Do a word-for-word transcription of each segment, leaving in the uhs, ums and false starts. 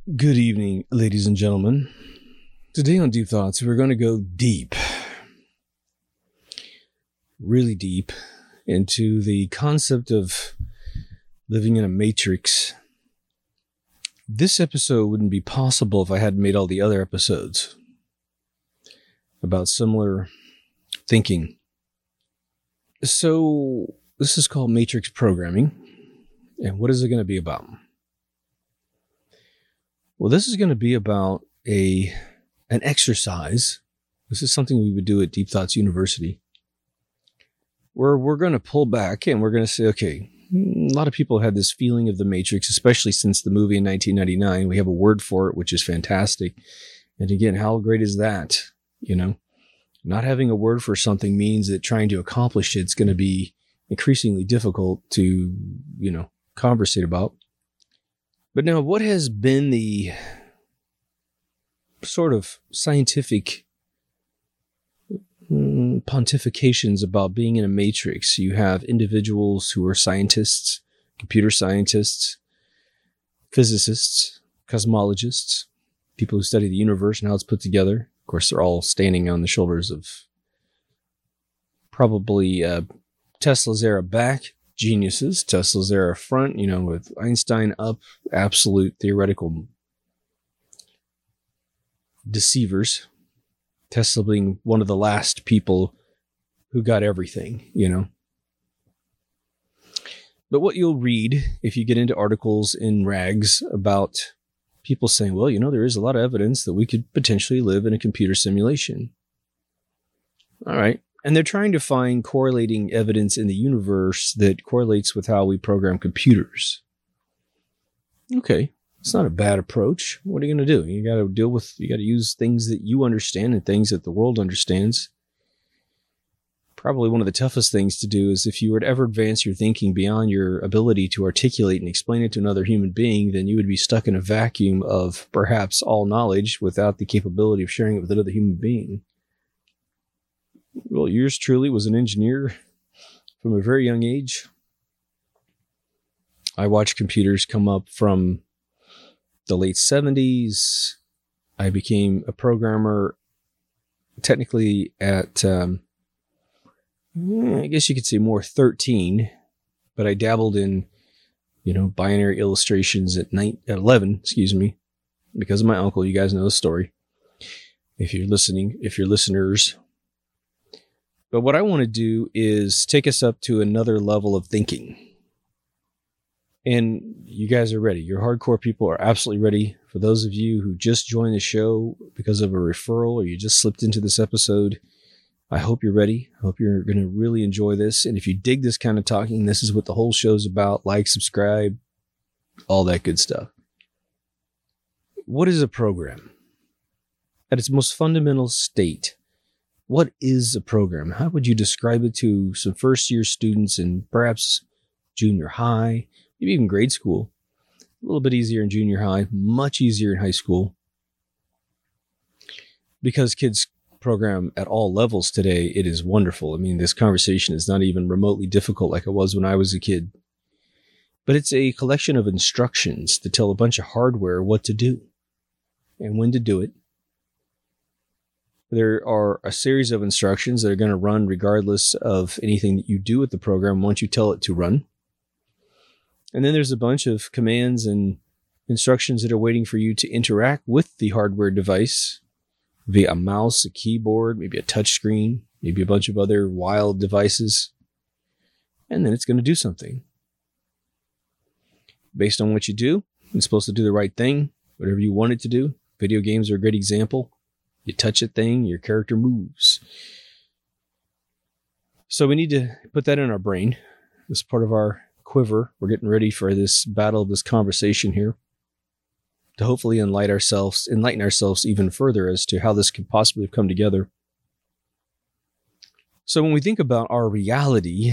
Good evening, ladies and gentlemen. Today on Deep Thoughts, we're going to go deep, really deep, into the concept of living in a matrix. This episode wouldn't be possible if I hadn't made all the other episodes about similar thinking. So, this is called Matrix Programming. And what is it going to be about? Well, this is going to be about a an exercise. This is something we would do at Deep Thoughts University, where we're going to pull back and we're going to say, okay, a lot of people had this feeling of the Matrix, especially since the movie in nineteen ninety-nine. We have a word for it, which is fantastic. And again, how great is that? You know, not having a word for something means that trying to accomplish it's going to be increasingly difficult to, you know, conversate about. But now, what has been the sort of scientific mm, pontifications about being in a matrix? You have individuals who are scientists, computer scientists, physicists, cosmologists, people who study the universe and how it's put together. Of course, they're all standing on the shoulders of probably uh, Tesla's era back. Geniuses, Tesla's era front, you know, with Einstein up, absolute theoretical deceivers. Tesla being one of the last people who got everything, you know. But what you'll read if you get into articles in rags about people saying, well, you know, there is a lot of evidence that we could potentially live in a computer simulation. All right. And they're trying to find correlating evidence in the universe that correlates with how we program computers. Okay, it's not a bad approach. What are you going to do? You got to deal with, you got to use things that you understand and things that the world understands. Probably one of the toughest things to do is if you were to ever advance your thinking beyond your ability to articulate and explain it to another human being, then you would be stuck in a vacuum of perhaps all knowledge without the capability of sharing it with another human being. Well, yours truly was an engineer from a very young age. I watched computers come up from the late seventies. I became a programmer technically at, um, I guess you could say more thirteen, but I dabbled in, you know, binary illustrations at, nine, at eleven, excuse me, because of my uncle. You guys know the story. If you're listening, if you're listeners. But what I want to do is take us up to another level of thinking. And you guys are ready. Your hardcore people are absolutely ready. For those of you who just joined the show because of a referral or you just slipped into this episode, I hope you're ready. I hope you're going to really enjoy this. And if you dig this kind of talking, this is what the whole show's about. Like, subscribe, all that good stuff. What is a program? At its most fundamental state, what is a program? How would you describe it to some first-year students in perhaps junior high, maybe even grade school? A little bit easier in junior high, much easier in high school. Because kids program at all levels today, it is wonderful. I mean, this conversation is not even remotely difficult like it was when I was a kid. But it's a collection of instructions to tell a bunch of hardware what to do and when to do it. There are a series of instructions that are going to run regardless of anything that you do with the program once you tell it to run. And then there's a bunch of commands and instructions that are waiting for you to interact with the hardware device via a mouse, a keyboard, maybe a touch screen, maybe a bunch of other wild devices. And then it's going to do something. Based on what you do, it's supposed to do the right thing, whatever you want it to do. Video games are a great example. You touch a thing, your character moves. So we need to put that in our brain as part of our quiver. We're getting ready for this battle, this conversation here, to hopefully enlighten ourselves, enlighten ourselves even further as to how this could possibly have come together. So when we think about our reality,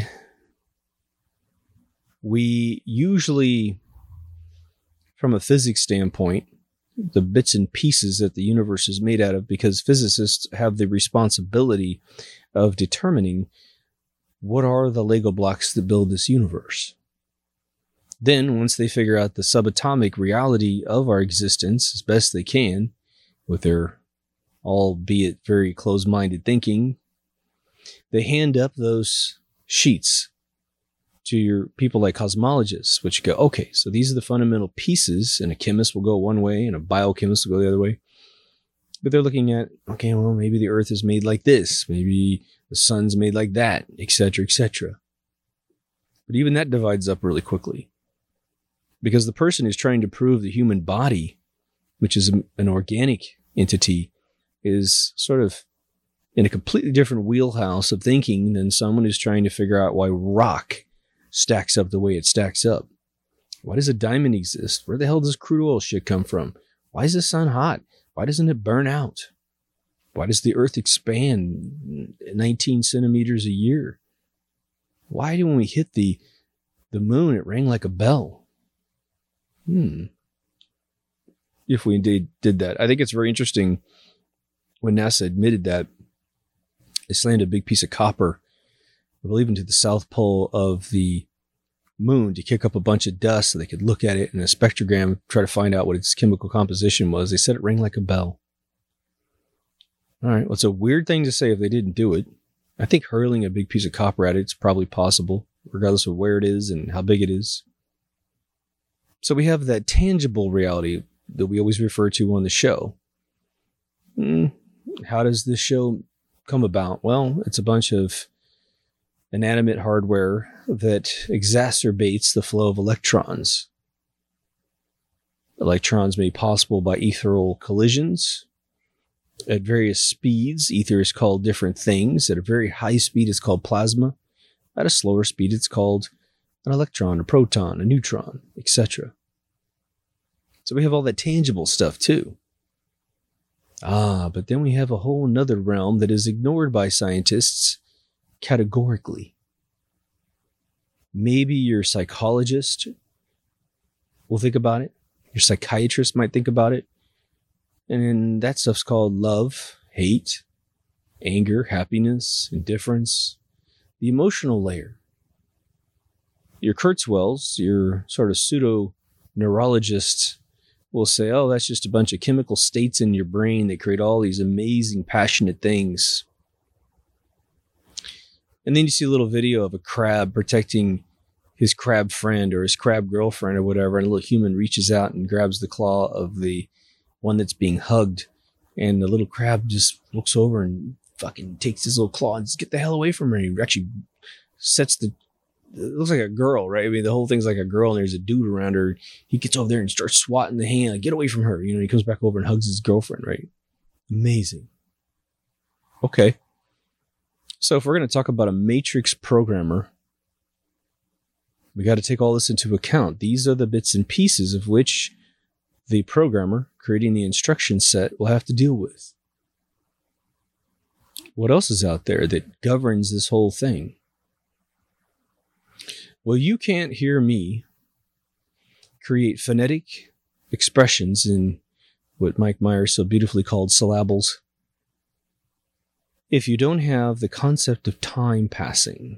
we usually, from a physics standpoint, the bits and pieces that the universe is made out of, because physicists have the responsibility of determining what are the Lego blocks that build this universe. Then, once they figure out the subatomic reality of our existence as best they can, with their albeit very closed-minded thinking, they hand up those sheets to your people like cosmologists, which go, okay, so these are the fundamental pieces, and a chemist will go one way and a biochemist will go the other way. But they're looking at, okay, well, maybe the earth is made like this, maybe the sun's made like that, et cetera, et cetera. But even that divides up really quickly, because the person who's trying to prove the human body, which is an organic entity, is sort of in a completely different wheelhouse of thinking than someone who's trying to figure out why rock stacks up the way it stacks up. Why does a diamond exist? Where the hell does crude oil shit come from? Why is the sun hot? Why doesn't it burn out? Why does the earth expand nineteen centimeters a year? Why do when we hit the, the moon, it rang like a bell? Hmm. If we indeed did that. I think it's very interesting when NASA admitted that they slammed a big piece of copper, I believe, into the south pole of the moon to kick up a bunch of dust so they could look at it in a spectrogram, try to find out what its chemical composition was. They said it rang like a bell. All right, well, it's a weird thing to say if they didn't do it. I think hurling a big piece of copper at it is probably possible, regardless of where it is and how big it is. So we have that tangible reality that we always refer to on the show. Hmm. How does this show come about? Well, it's a bunch of inanimate hardware that exacerbates the flow of electrons. Electrons made possible by ethereal collisions at various speeds. Ether is called different things. At a very high speed, it's called plasma. At a slower speed, it's called an electron, a proton, a neutron, et cetera. So we have all that tangible stuff too. Ah, but then we have a whole nother realm that is ignored by scientists categorically. Maybe your psychologist will think about it. Your psychiatrist might think about it. And then that stuff's called love, hate, anger, happiness, indifference, the emotional layer. Your Kurzweils, your sort of pseudo-neurologist, will say, oh, that's just a bunch of chemical states in your brain that create all these amazing, passionate things. And then you see a little video of a crab protecting his crab friend or his crab girlfriend or whatever, and a little human reaches out and grabs the claw of the one that's being hugged, and the little crab just looks over and fucking takes his little claw and says, get the hell away from her. And he actually sets the, it looks like a girl, right? I mean, the whole thing's like a girl and there's a dude around her. He gets over there and starts swatting the hand, get away from her. You know, he comes back over and hugs his girlfriend, right? Amazing. Okay. So if we're going to talk about a matrix programmer, we got to take all this into account. These are the bits and pieces of which the programmer creating the instruction set will have to deal with. What else is out there that governs this whole thing? Well, you can't hear me create phonetic expressions in what Mike Myers so beautifully called syllables if you don't have the concept of time passing.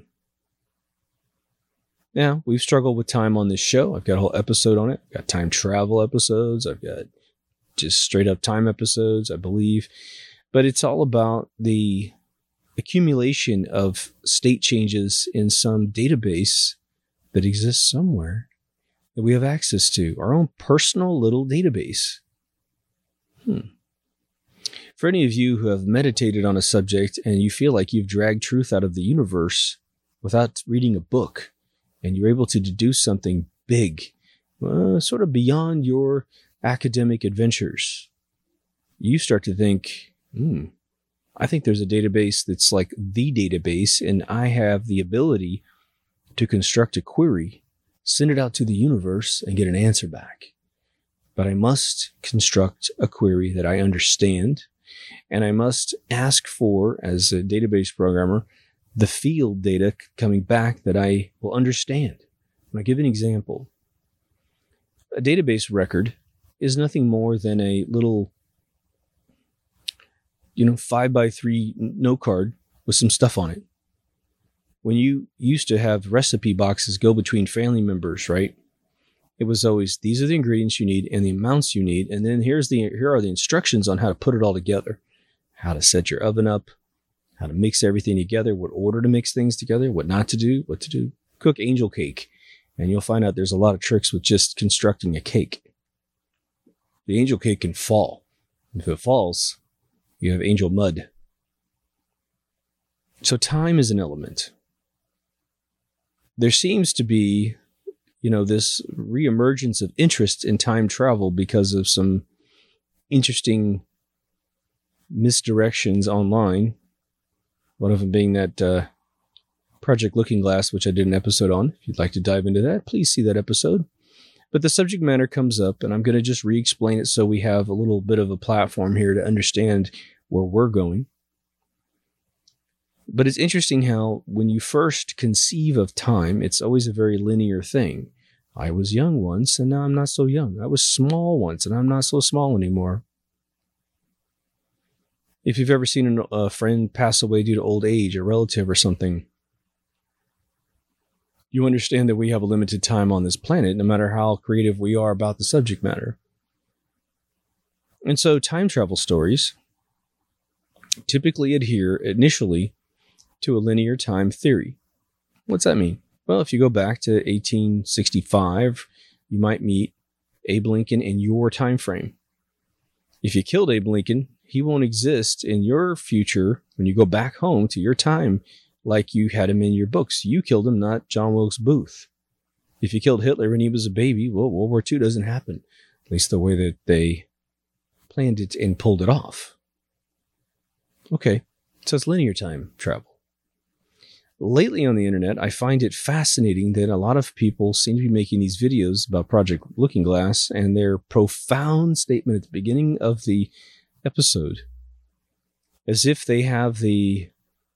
Now, we've struggled with time on this show. I've got a whole episode on it. I've got time travel episodes. I've got just straight up time episodes, I believe. But it's all about the accumulation of state changes in some database that exists somewhere that we have access to. Our own personal little database. Hmm. For any of you who have meditated on a subject and you feel like you've dragged truth out of the universe without reading a book, and you're able to deduce something big, uh, sort of beyond your academic adventures, you start to think, hmm, I think there's a database that's like the database, and I have the ability to construct a query, send it out to the universe, and get an answer back. But I must construct a query that I understand, and I must ask for, as a database programmer, the field data coming back that I will understand. I'll give an example. A database record is nothing more than a little, you know, five by three note card with some stuff on it. When you used to have recipe boxes go between family members, right? It was always, these are the ingredients you need and the amounts you need. And then here's the, here are the instructions on how to put it all together, how to set your oven up, how to mix everything together, what order to mix things together, what not to do, what to do. Cook angel cake. And you'll find out there's a lot of tricks with just constructing a cake. The angel cake can fall. If it falls, you have angel mud. So time is an element. There seems to be, you know, this reemergence of interest in time travel because of some interesting misdirections online. One of them being that uh, Project Looking Glass, which I did an episode on. If you'd like to dive into that, please see that episode. But the subject matter comes up, and I'm going to just re-explain it so we have a little bit of a platform here to understand where we're going. But it's interesting how when you first conceive of time, it's always a very linear thing. I was young once, and now I'm not so young. I was small once, and I'm not so small anymore. If you've ever seen a friend pass away due to old age, a relative or something, you understand that we have a limited time on this planet, no matter how creative we are about the subject matter. And so time travel stories typically adhere initially to a linear time theory. What's that mean? Well, if you go back to eighteen sixty-five, you might meet Abe Lincoln in your time frame. If you killed Abe Lincoln, he won't exist in your future when you go back home to your time like you had him in your books. You killed him, not John Wilkes Booth. If you killed Hitler when he was a baby, well, World War Two doesn't happen. At least the way that they planned it and pulled it off. Okay, so it's linear time travel. Lately on the internet, I find it fascinating that a lot of people seem to be making these videos about Project Looking Glass and their profound statement at the beginning of the episode, as if they have the,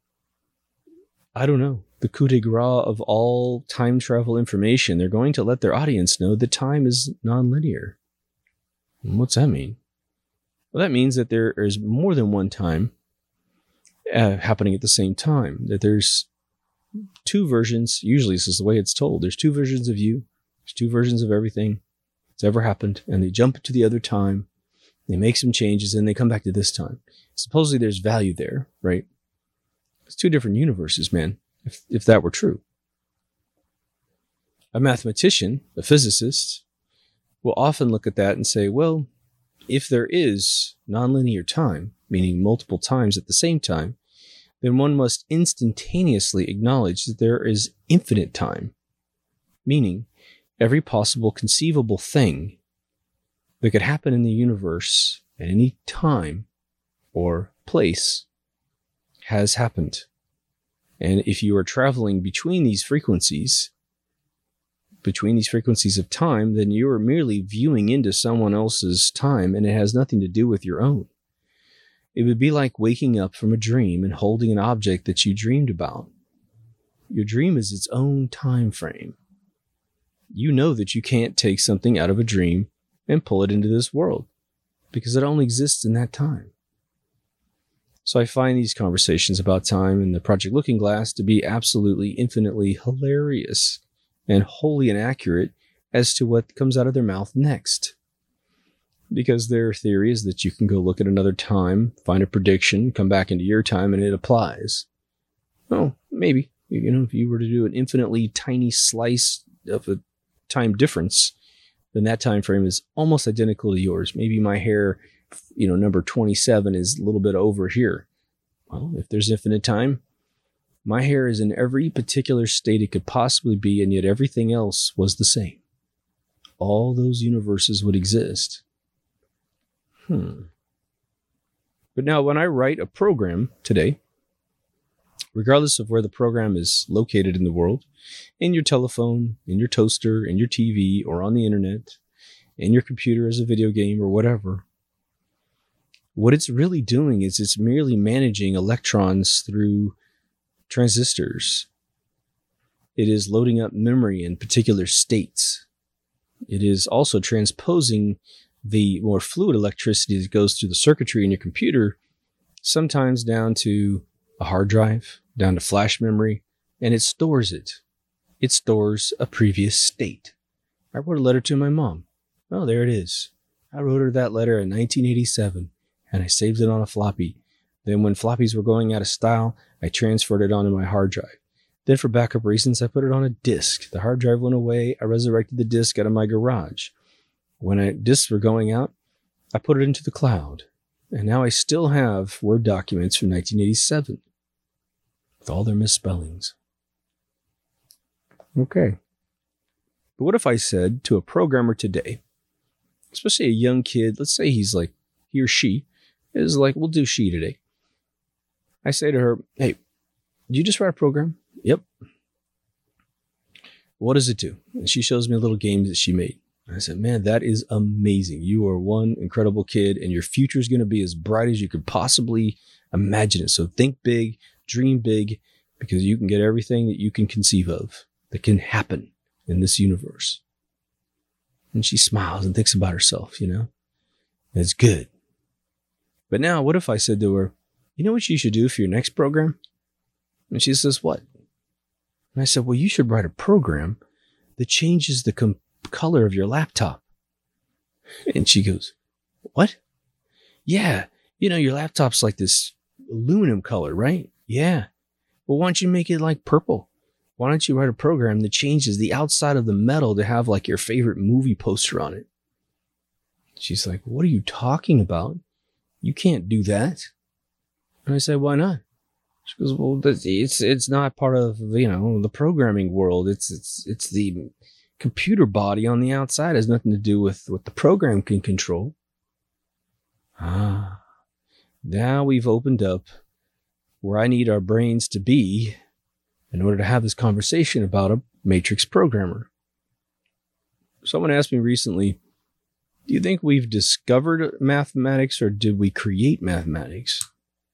I don't know, the coup de grace of all time travel information. They're going to let their audience know that time is nonlinear. What's that mean? Well, that means that there is more than one time uh, happening at the same time, that there's two versions. Usually this is the way it's told. There's two versions of you. There's two versions of everything that's ever happened. And they jump to the other time. They make some changes and they come back to this time. Supposedly there's value there, right? It's two different universes, man. If, if that were true. A mathematician, a physicist, will often look at that and say, well, if there is nonlinear time, meaning multiple times at the same time, then one must instantaneously acknowledge that there is infinite time, meaning every possible conceivable thing that could happen in the universe at any time or place has happened. And if you are traveling between these frequencies, between these frequencies of time, then you are merely viewing into someone else's time and it has nothing to do with your own. It would be like waking up from a dream and holding an object that you dreamed about. Your dream is its own time frame. You know that you can't take something out of a dream and pull it into this world because it only exists in that time. So I find these conversations about time and the Project Looking Glass to be absolutely infinitely hilarious and wholly inaccurate as to what comes out of their mouth next. Because their theory is that you can go look at another time, find a prediction, come back into your time, and it applies. Well, maybe. You know, if you were to do an infinitely tiny slice of a time difference, then that time frame is almost identical to yours. Maybe my hair, you know, number twenty-seven is a little bit over here. Well, if there's infinite time, my hair is in every particular state it could possibly be, and yet everything else was the same. All those universes would exist. Hmm. But now when I write a program today, regardless of where the program is located in the world, in your telephone, in your toaster, in your T V, or on the internet, in your computer as a video game or whatever, what it's really doing is it's merely managing electrons through transistors. It is loading up memory in particular states. It is also transposing the more fluid electricity that goes through the circuitry in your computer, sometimes down to a hard drive, down to flash memory, and it stores it. It stores a previous state. I wrote a letter to my mom. Oh, there it is. I wrote her that letter in nineteen eighty-seven, and I saved it on a floppy. Then when floppies were going out of style, I transferred it onto my hard drive. Then for backup reasons, I put it on a disk. The hard drive went away. I resurrected the disk out of my garage. When I, disks were going out, I put it into the cloud. And now I still have Word documents from nineteen eighty-seven with all their misspellings. Okay. But what if I said to a programmer today, especially a young kid, let's say he's like, he or she is like, we'll do she today. I say to her, hey, did you just write a program? Yep. What does it do? And she shows me a little game that she made. I said, man, that is amazing. You are one incredible kid, and your future is going to be as bright as you could possibly imagine it. So think big, dream big, because you can get everything that you can conceive of that can happen in this universe. And she smiles and thinks about herself, you know. It's good. But now, what if I said to her, you know what you should do for your next program? And she says, what? And I said, well, you should write a program that changes the com- color of your laptop. And she goes, what? Yeah. You know, your laptop's like this aluminum color, right? Yeah. Well, why don't you make it like purple? Why don't you write a program that changes the outside of the metal to have like your favorite movie poster on it? She's like, what are you talking about? You can't do that. And I said, why not? She goes, well, it's it's not part of, you know, the programming world. It's it's it's the computer body on the outside. It has nothing to do with what the program can control. Ah, now we've opened up where I need our brains to be in order to have this conversation about a matrix programmer. Someone asked me recently, do you think we've discovered mathematics or did we create mathematics?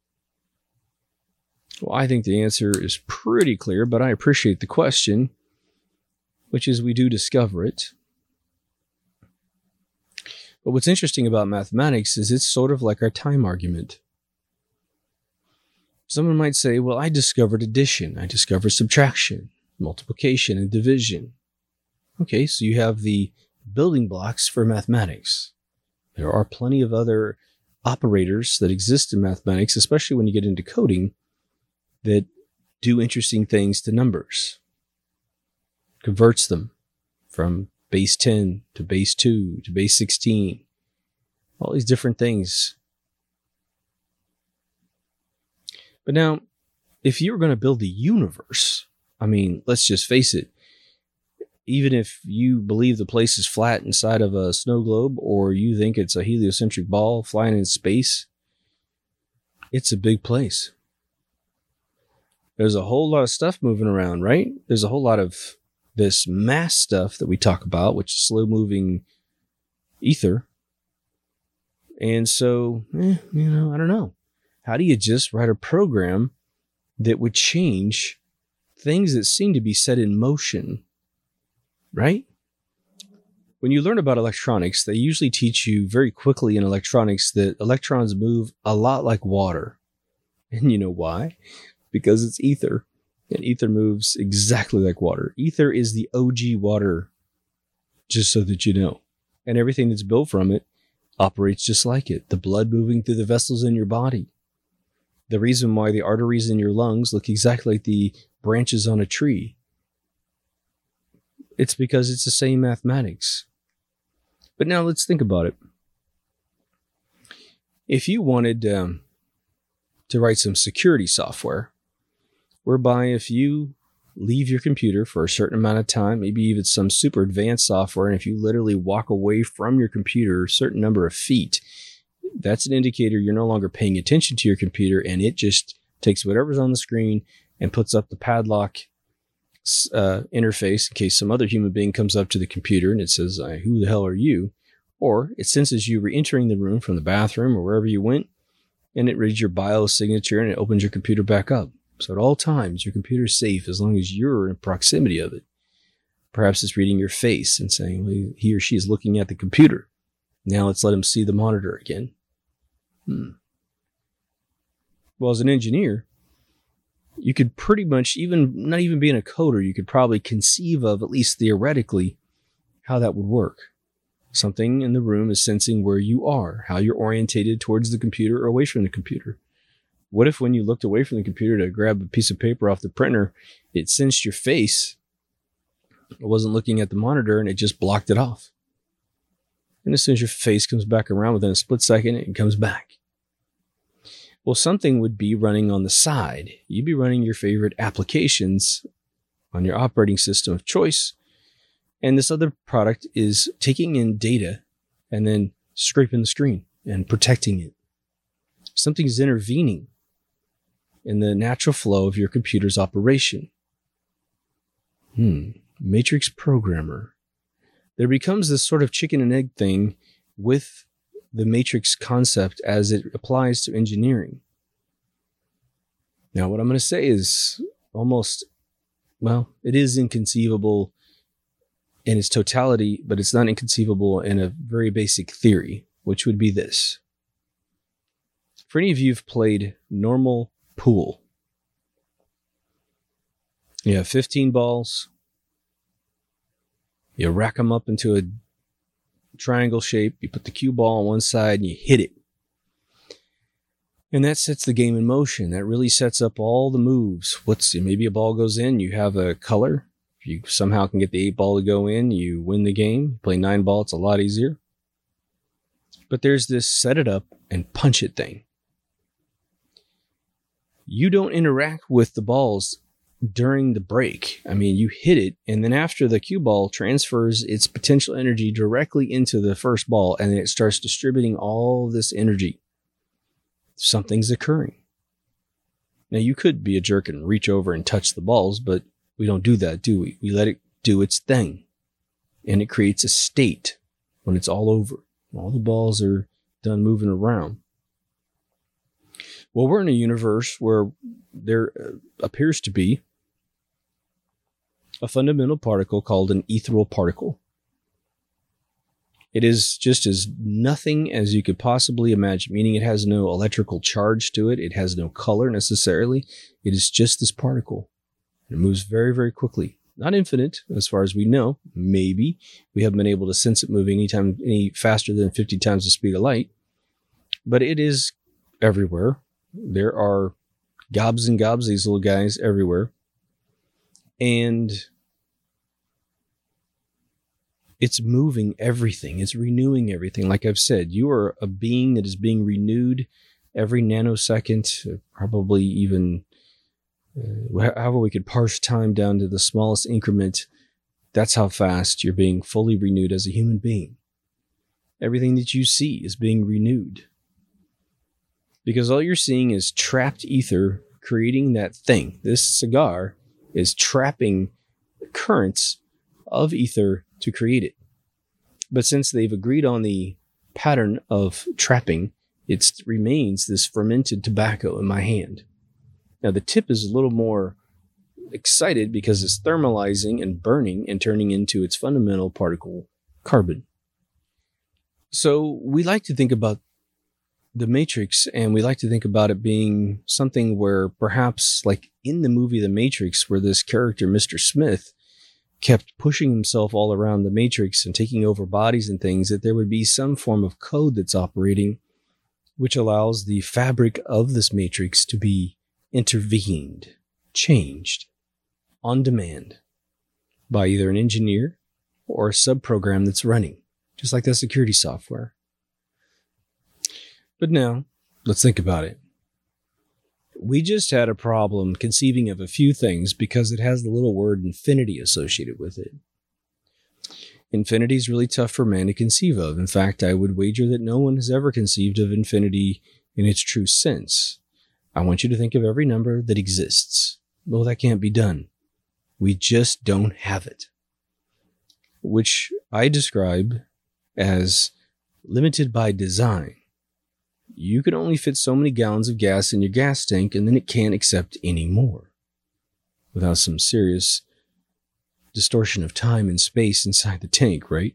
Well, I think the answer is pretty clear, but I appreciate the question, which is we do discover it. But what's interesting about mathematics is it's sort of like our time argument. Someone might say, well, I discovered addition. I discovered subtraction, multiplication, and division. Okay, so you have the building blocks for mathematics. There are plenty of other operators that exist in mathematics, especially when you get into coding, that do interesting things to numbers. Converts them from base ten to base two to base sixteen. All these different things. But now, if you were going to build the universe, I mean, let's just face it, even if you believe the place is flat inside of a snow globe, or you think it's a heliocentric ball flying in space, it's a big place. There's a whole lot of stuff moving around, right? There's a whole lot of this mass stuff that we talk about, which is slow-moving ether. And so, eh, you know, I don't know. How do you just write a program that would change things that seem to be set in motion, right? When you learn about electronics, they usually teach you very quickly in electronics that electrons move a lot like water. And you know why? Because it's ether. And ether moves exactly like water. Ether is the O G water, just so that you know. And everything that's built from it operates just like it. The blood moving through the vessels in your body. The reason why the arteries in your lungs look exactly like the branches on a tree. It's because it's the same mathematics. But now let's think about it. If you wanted um, to write some security software, whereby if you leave your computer for a certain amount of time, maybe even some super advanced software, and if you literally walk away from your computer a certain number of feet, that's an indicator you're no longer paying attention to your computer, and it just takes whatever's on the screen and puts up the padlock uh, interface in case some other human being comes up to the computer and it says, who the hell are you? Or it senses you re-entering the room from the bathroom or wherever you went, and it reads your BIOS signature and it opens your computer back up. So at all times, your computer is safe as long as you're in proximity of it. Perhaps it's reading your face and saying, well, he or she is looking at the computer. Now let's let him see the monitor again. Hmm. Well, as an engineer, you could pretty much, even not even being a coder, you could probably conceive of, at least theoretically, how that would work. Something in the room is sensing where you are, how you're orientated towards the computer or away from the computer. What if when you looked away from the computer to grab a piece of paper off the printer, it sensed your face, it wasn't looking at the monitor, and it just blocked it off? And as soon as your face comes back around within a split second, it comes back. Well, something would be running on the side. You'd be running your favorite applications on your operating system of choice. And this other product is taking in data and then scraping the screen and protecting it. Something's intervening in the natural flow of your computer's operation. Hmm. Matrix programmer. There becomes this sort of chicken and egg thing with the matrix concept as it applies to engineering. Now, what I'm going to say is almost, well, it is inconceivable in its totality, but it's not inconceivable in a very basic theory, which would be this. For any of you who've played normal pool, you have fifteen balls, you rack them up into a triangle shape, you put the cue ball on one side and you hit it. And that sets the game in motion. That really sets up all the moves. What's maybe a ball goes in, you have a color. If you somehow can get the eight ball to go in, you win the game. You play nine ball, it's a lot easier. But there's this set it up and punch it thing. You don't interact with the balls during the break. I mean, you hit it, and then after the cue ball transfers its potential energy directly into the first ball, and then it starts distributing all this energy. Something's occurring. Now, you could be a jerk and reach over and touch the balls, but we don't do that, do we? We let it do its thing, and it creates a state when it's all over. All the balls are done moving around. Well, we're in a universe where there appears to be a fundamental particle called an ethereal particle. It is just as nothing as you could possibly imagine, meaning it has no electrical charge to it. It has no color necessarily. It is just this particle. It moves very, very quickly. Not infinite, as far as we know. Maybe. We haven't been able to sense it moving anytime any faster than fifty times the speed of light. But it is everywhere. There are gobs and gobs of these little guys everywhere. And it's moving everything. It's renewing everything. Like I've said, you are a being that is being renewed every nanosecond, probably even uh, however we could parse time down to the smallest increment. That's how fast you're being fully renewed as a human being. Everything that you see is being renewed. Because all you're seeing is trapped ether creating that thing. This cigar is trapping currents of ether to create it. But since they've agreed on the pattern of trapping, it remains this fermented tobacco in my hand. Now the tip is a little more excited because it's thermalizing and burning and turning into its fundamental particle, carbon. So we like to think about the Matrix, and we like to think about it being something where perhaps like in the movie The Matrix, where this character, Mister Smith, kept pushing himself all around the Matrix and taking over bodies and things, that there would be some form of code that's operating which allows the fabric of this Matrix to be intervened, changed, on demand by either an engineer or a subprogram that's running, just like that security software. But now, let's think about it. We just had a problem conceiving of a few things because it has the little word infinity associated with it. Infinity is really tough for man to conceive of. In fact, I would wager that no one has ever conceived of infinity in its true sense. I want you to think of every number that exists. Well, that can't be done. We just don't have it. Which I describe as limited by design. You can only fit so many gallons of gas in your gas tank, and then it can't accept any more without some serious distortion of time and space inside the tank, right?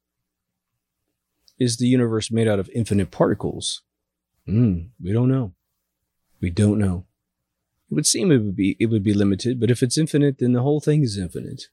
Is the universe made out of infinite particles? Hmm, we don't know. We don't know. It would seem it would be it would be limited, but if it's infinite, then the whole thing is infinite.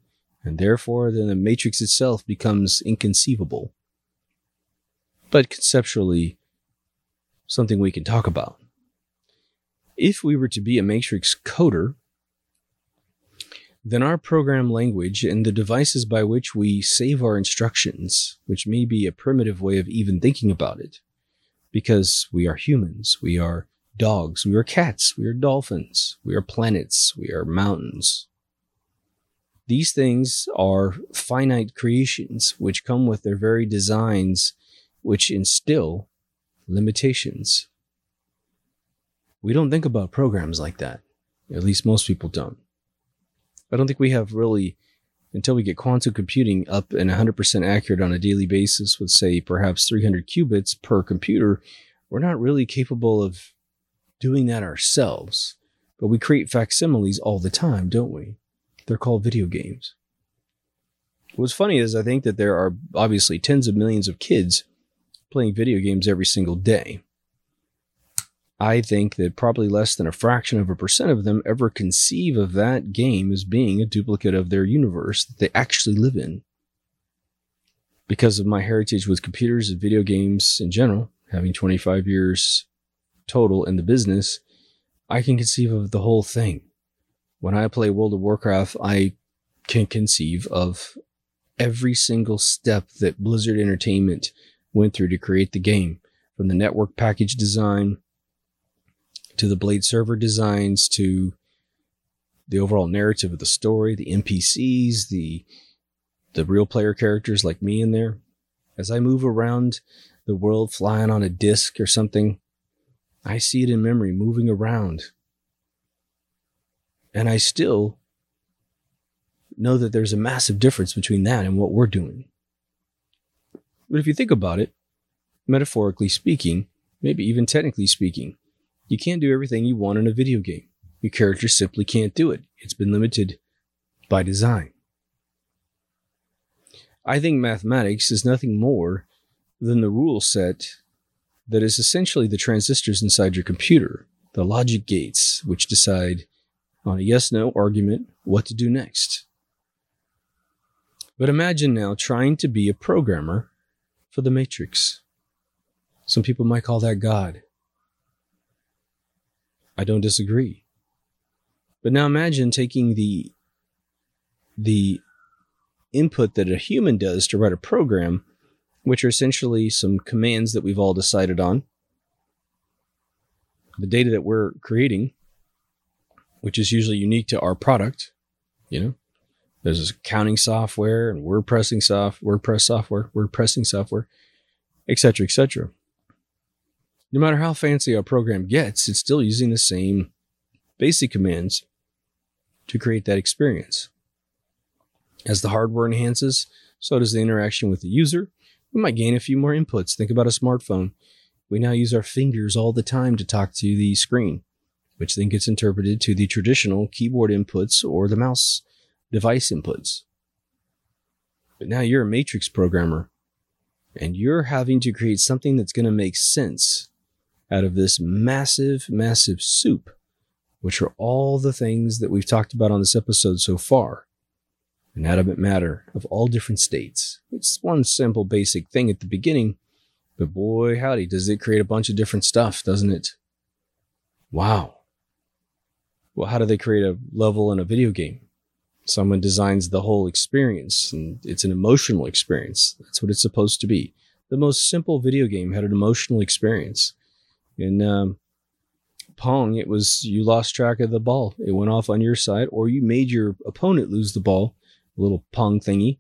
And therefore, then the Matrix itself becomes inconceivable. But conceptually, something we can talk about. If we were to be a Matrix coder, then our program language and the devices by which we save our instructions, which may be a primitive way of even thinking about it, because we are humans, we are dogs, we are cats, we are dolphins, we are planets, we are mountains. These things are finite creations which come with their very designs, which instill limitations. We don't think about programs like that. At least most people don't. I don't think we have really, until we get quantum computing up and one hundred percent accurate on a daily basis with, say, perhaps three hundred qubits per computer, we're not really capable of doing that ourselves. But we create facsimiles all the time, don't we? They're called video games. What's funny is I think that there are obviously tens of millions of kids playing video games every single day. I think that probably less than a fraction of a percent of them ever conceive of that game as being a duplicate of their universe that they actually live in. Because of my heritage with computers and video games in general, having twenty-five years total in the business, I can conceive of the whole thing. When I play World of Warcraft, I can conceive of every single step that Blizzard Entertainment went through to create the game, from the network package design to the Blade server designs, to the overall narrative of the story, the N P Cs, the the real player characters like me in there. As I move around the world flying on a disc or something, I see it in memory moving around. And I still know that there's a massive difference between that and what we're doing. But if you think about it, metaphorically speaking, maybe even technically speaking, you can't do everything you want in a video game. Your character simply can't do it. It's been limited by design. I think mathematics is nothing more than the rule set that is essentially the transistors inside your computer, the logic gates, which decide on a yes-no argument what to do next. But imagine now trying to be a programmer for the Matrix. Some people might call that God. I don't disagree. But now imagine taking the, the input that a human does to write a program, which are essentially some commands that we've all decided on, the data that we're creating, which is usually unique to our product. You know, there's accounting software and word pressing soft, WordPress software, word pressing software, et cetera, et cetera. No matter how fancy our program gets, it's still using the same basic commands to create that experience. As the hardware enhances, so does the interaction with the user. We might gain a few more inputs. Think about a smartphone. We now use our fingers all the time to talk to the screen, which then gets interpreted to the traditional keyboard inputs or the mouse device inputs. But now you're a Matrix programmer, and you're having to create something that's going to make sense out of this massive, massive soup, which are all the things that we've talked about on this episode so far. Inanimate matter of all different states. It's one simple basic thing at the beginning, but boy howdy, does it create a bunch of different stuff, doesn't it? Wow. Well, how do they create a level in a video game? Someone designs the whole experience, and it's an emotional experience. That's what it's supposed to be. The most simple video game had an emotional experience. In um, Pong, it was you lost track of the ball. It went off on your side, or you made your opponent lose the ball, a little Pong thingy.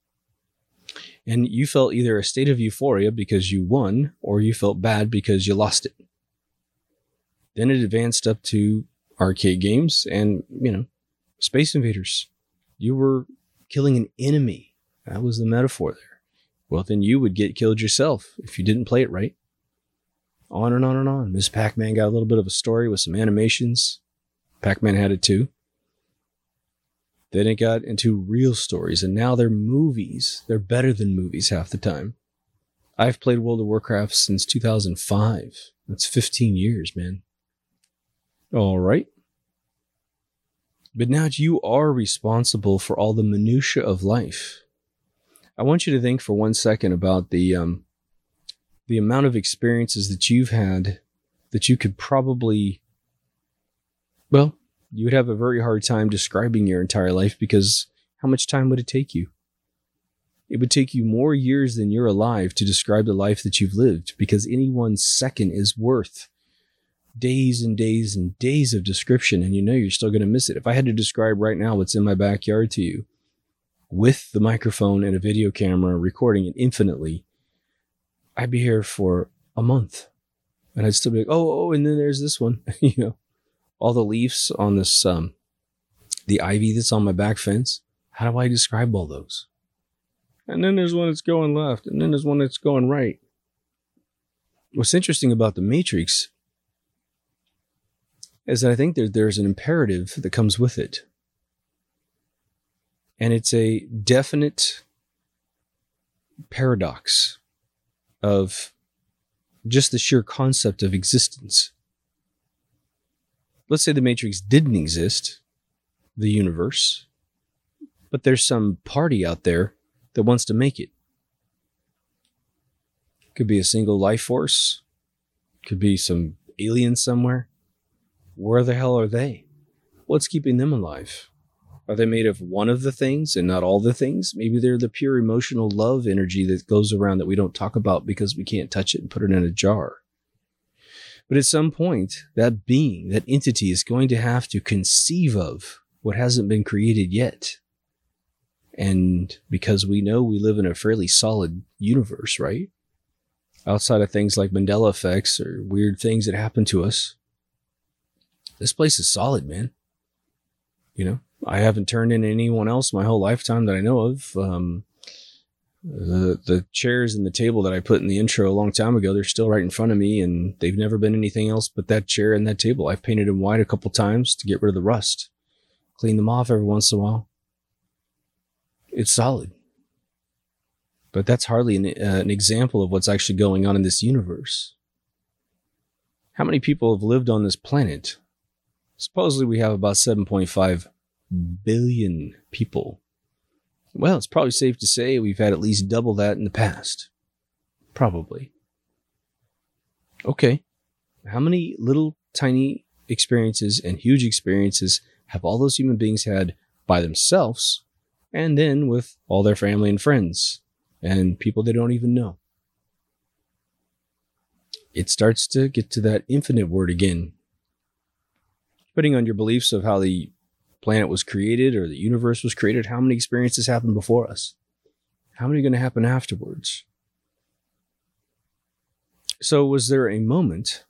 And you felt either a state of euphoria because you won, or you felt bad because you lost it. Then it advanced up to arcade games and, you know, Space Invaders. You were killing an enemy. That was the metaphor there. Well, then you would get killed yourself if you didn't play it right. On and on and on. Miss Pac-Man got a little bit of a story with some animations. Pac-Man had it too. Then it got into real stories, and now they're movies. They're better than movies half the time. I've played World of Warcraft since two thousand five. That's fifteen years, man. All right. But now you are responsible for all the minutia of life. I want you to think for one second about the um, the amount of experiences that you've had that you could probably, well, you would have a very hard time describing your entire life, because how much time would it take you? It would take you more years than you're alive to describe the life that you've lived, because any one second is worth days and days and days of description, and you know you're still going to miss it. If I had to describe right now what's in my backyard to you, with the microphone and a video camera recording it infinitely, I'd be here for a month. And I'd still be like, oh, oh, and then there's this one, you know, all the leaves on this, um, the ivy that's on my back fence. How do I describe all those? And then there's one that's going left, and then there's one that's going right. What's interesting about the Matrix is that I think there, there's an imperative that comes with it. And it's a definite paradox of just the sheer concept of existence. Let's say the Matrix didn't exist, the universe, but there's some party out there that wants to make it. Could be a single life force. Could be some alien somewhere. Where the hell are they? What's keeping them alive? Are they made of one of the things and not all the things? Maybe they're the pure emotional love energy that goes around that we don't talk about because we can't touch it and put it in a jar. But at some point, that being, that entity is going to have to conceive of what hasn't been created yet. And because we know we live in a fairly solid universe, right? Outside of things like Mandela effects or weird things that happen to us, this place is solid, man. You know, I haven't turned in anyone else my whole lifetime that I know of. Um, the the chairs and the table that I put in the intro a long time ago, they're still right in front of me, and they've never been anything else but that chair and that table. I've painted them white a couple times to get rid of the rust. Clean them off every once in a while. It's solid. But that's hardly an, uh, an example of what's actually going on in this universe. How many people have lived on this planet? Supposedly we have about seven point five billion people. Well, it's probably safe to say we've had at least double that in the past. Probably. Okay. How many little tiny experiences and huge experiences have all those human beings had by themselves, and then with all their family and friends and people they don't even know? It starts to get to that infinite word again. Depending on your beliefs of how the planet was created or the universe was created, how many experiences happened before us? How many are going to happen afterwards? So was there a moment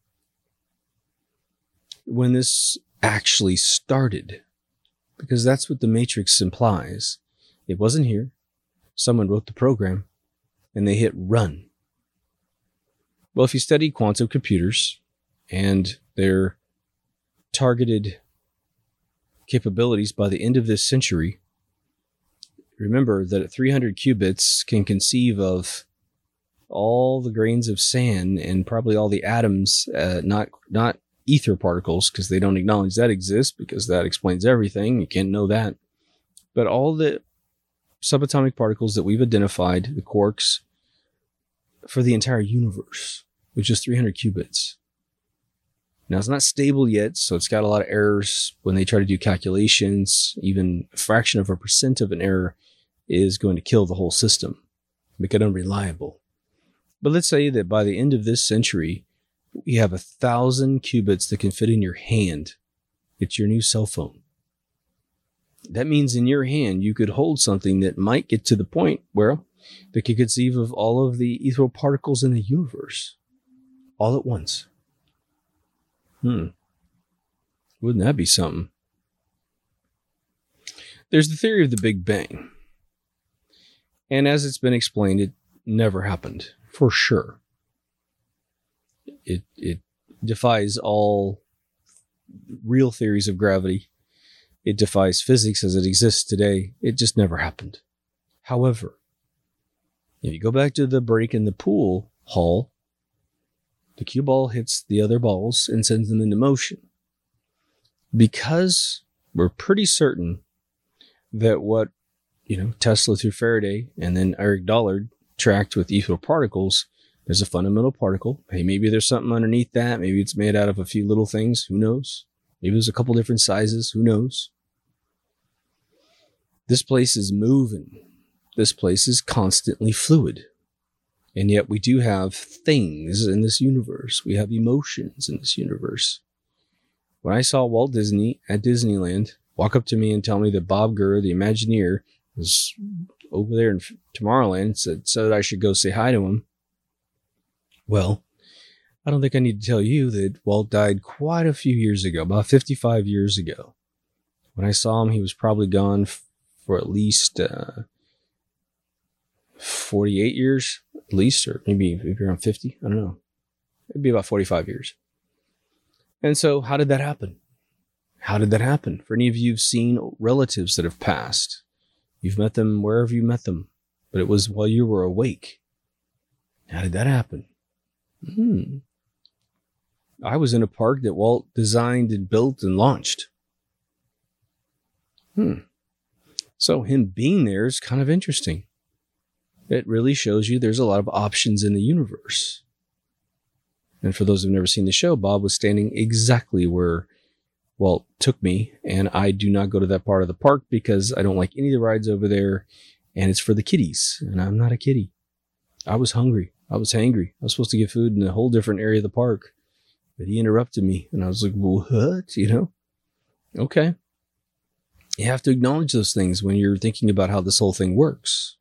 when this actually started? Because that's what the Matrix implies. It wasn't here. Someone wrote the program and they hit run. Well, if you study quantum computers and their targeted capabilities by the end of this century, remember that at three hundred qubits can conceive of all the grains of sand and probably all the atoms, uh, not not ether particles, because they don't acknowledge that exists, because that explains everything. You can't know that. But all the subatomic particles that we've identified, the quarks, for the entire universe, which is three hundred qubits. Now, it's not stable yet, so it's got a lot of errors when they try to do calculations. Even a fraction of a percent of an error is going to kill the whole system, make it unreliable. But let's say that by the end of this century, we have a thousand qubits that can fit in your hand. It's your new cell phone. That means in your hand, you could hold something that might get to the point where they could conceive of all of the ethereal particles in the universe all at once. Hmm. Wouldn't that be something? There's the theory of the Big Bang. And as it's been explained, it never happened, for sure. It, it defies all real theories of gravity. It defies physics as it exists today. It just never happened. However, if you go back to the break in the pool hall, the cue ball hits the other balls and sends them into motion. Because we're pretty certain that what, you know, Tesla through Faraday and then Eric Dollard tracked with ethereal particles, there's a fundamental particle. Hey, maybe there's something underneath that. Maybe it's made out of a few little things. Who knows? Maybe there's a couple different sizes. Who knows? This place is moving. This place is constantly fluid. And yet we do have things in this universe. We have emotions in this universe. When I saw Walt Disney at Disneyland walk up to me and tell me that Bob Gurr, the Imagineer, was over there in Tomorrowland and said, said I should go say hi to him. Well, I don't think I need to tell you that Walt died quite a few years ago, about fifty-five years ago. When I saw him, he was probably gone f- for at least uh, forty-eight years, at least, or maybe, maybe around fifty. I don't know. It'd be about forty-five years. And so how did that happen? How did that happen? For any of you who've seen relatives that have passed, you've met them wherever you met them, but it was while you were awake. How did that happen? Hmm. I was in a park that Walt designed and built and launched. Hmm. So him being there is kind of interesting. It really shows you there's a lot of options in the universe. And for those who've never seen the show, Bob was standing exactly where Walt took me, and I do not go to that part of the park because I don't like any of the rides over there, and it's for the kiddies, and I'm not a kiddie. I was hungry. I was hangry. I was supposed to get food in a whole different area of the park, but he interrupted me, and I was like, what? You know? Okay. You have to acknowledge those things when you're thinking about how this whole thing works.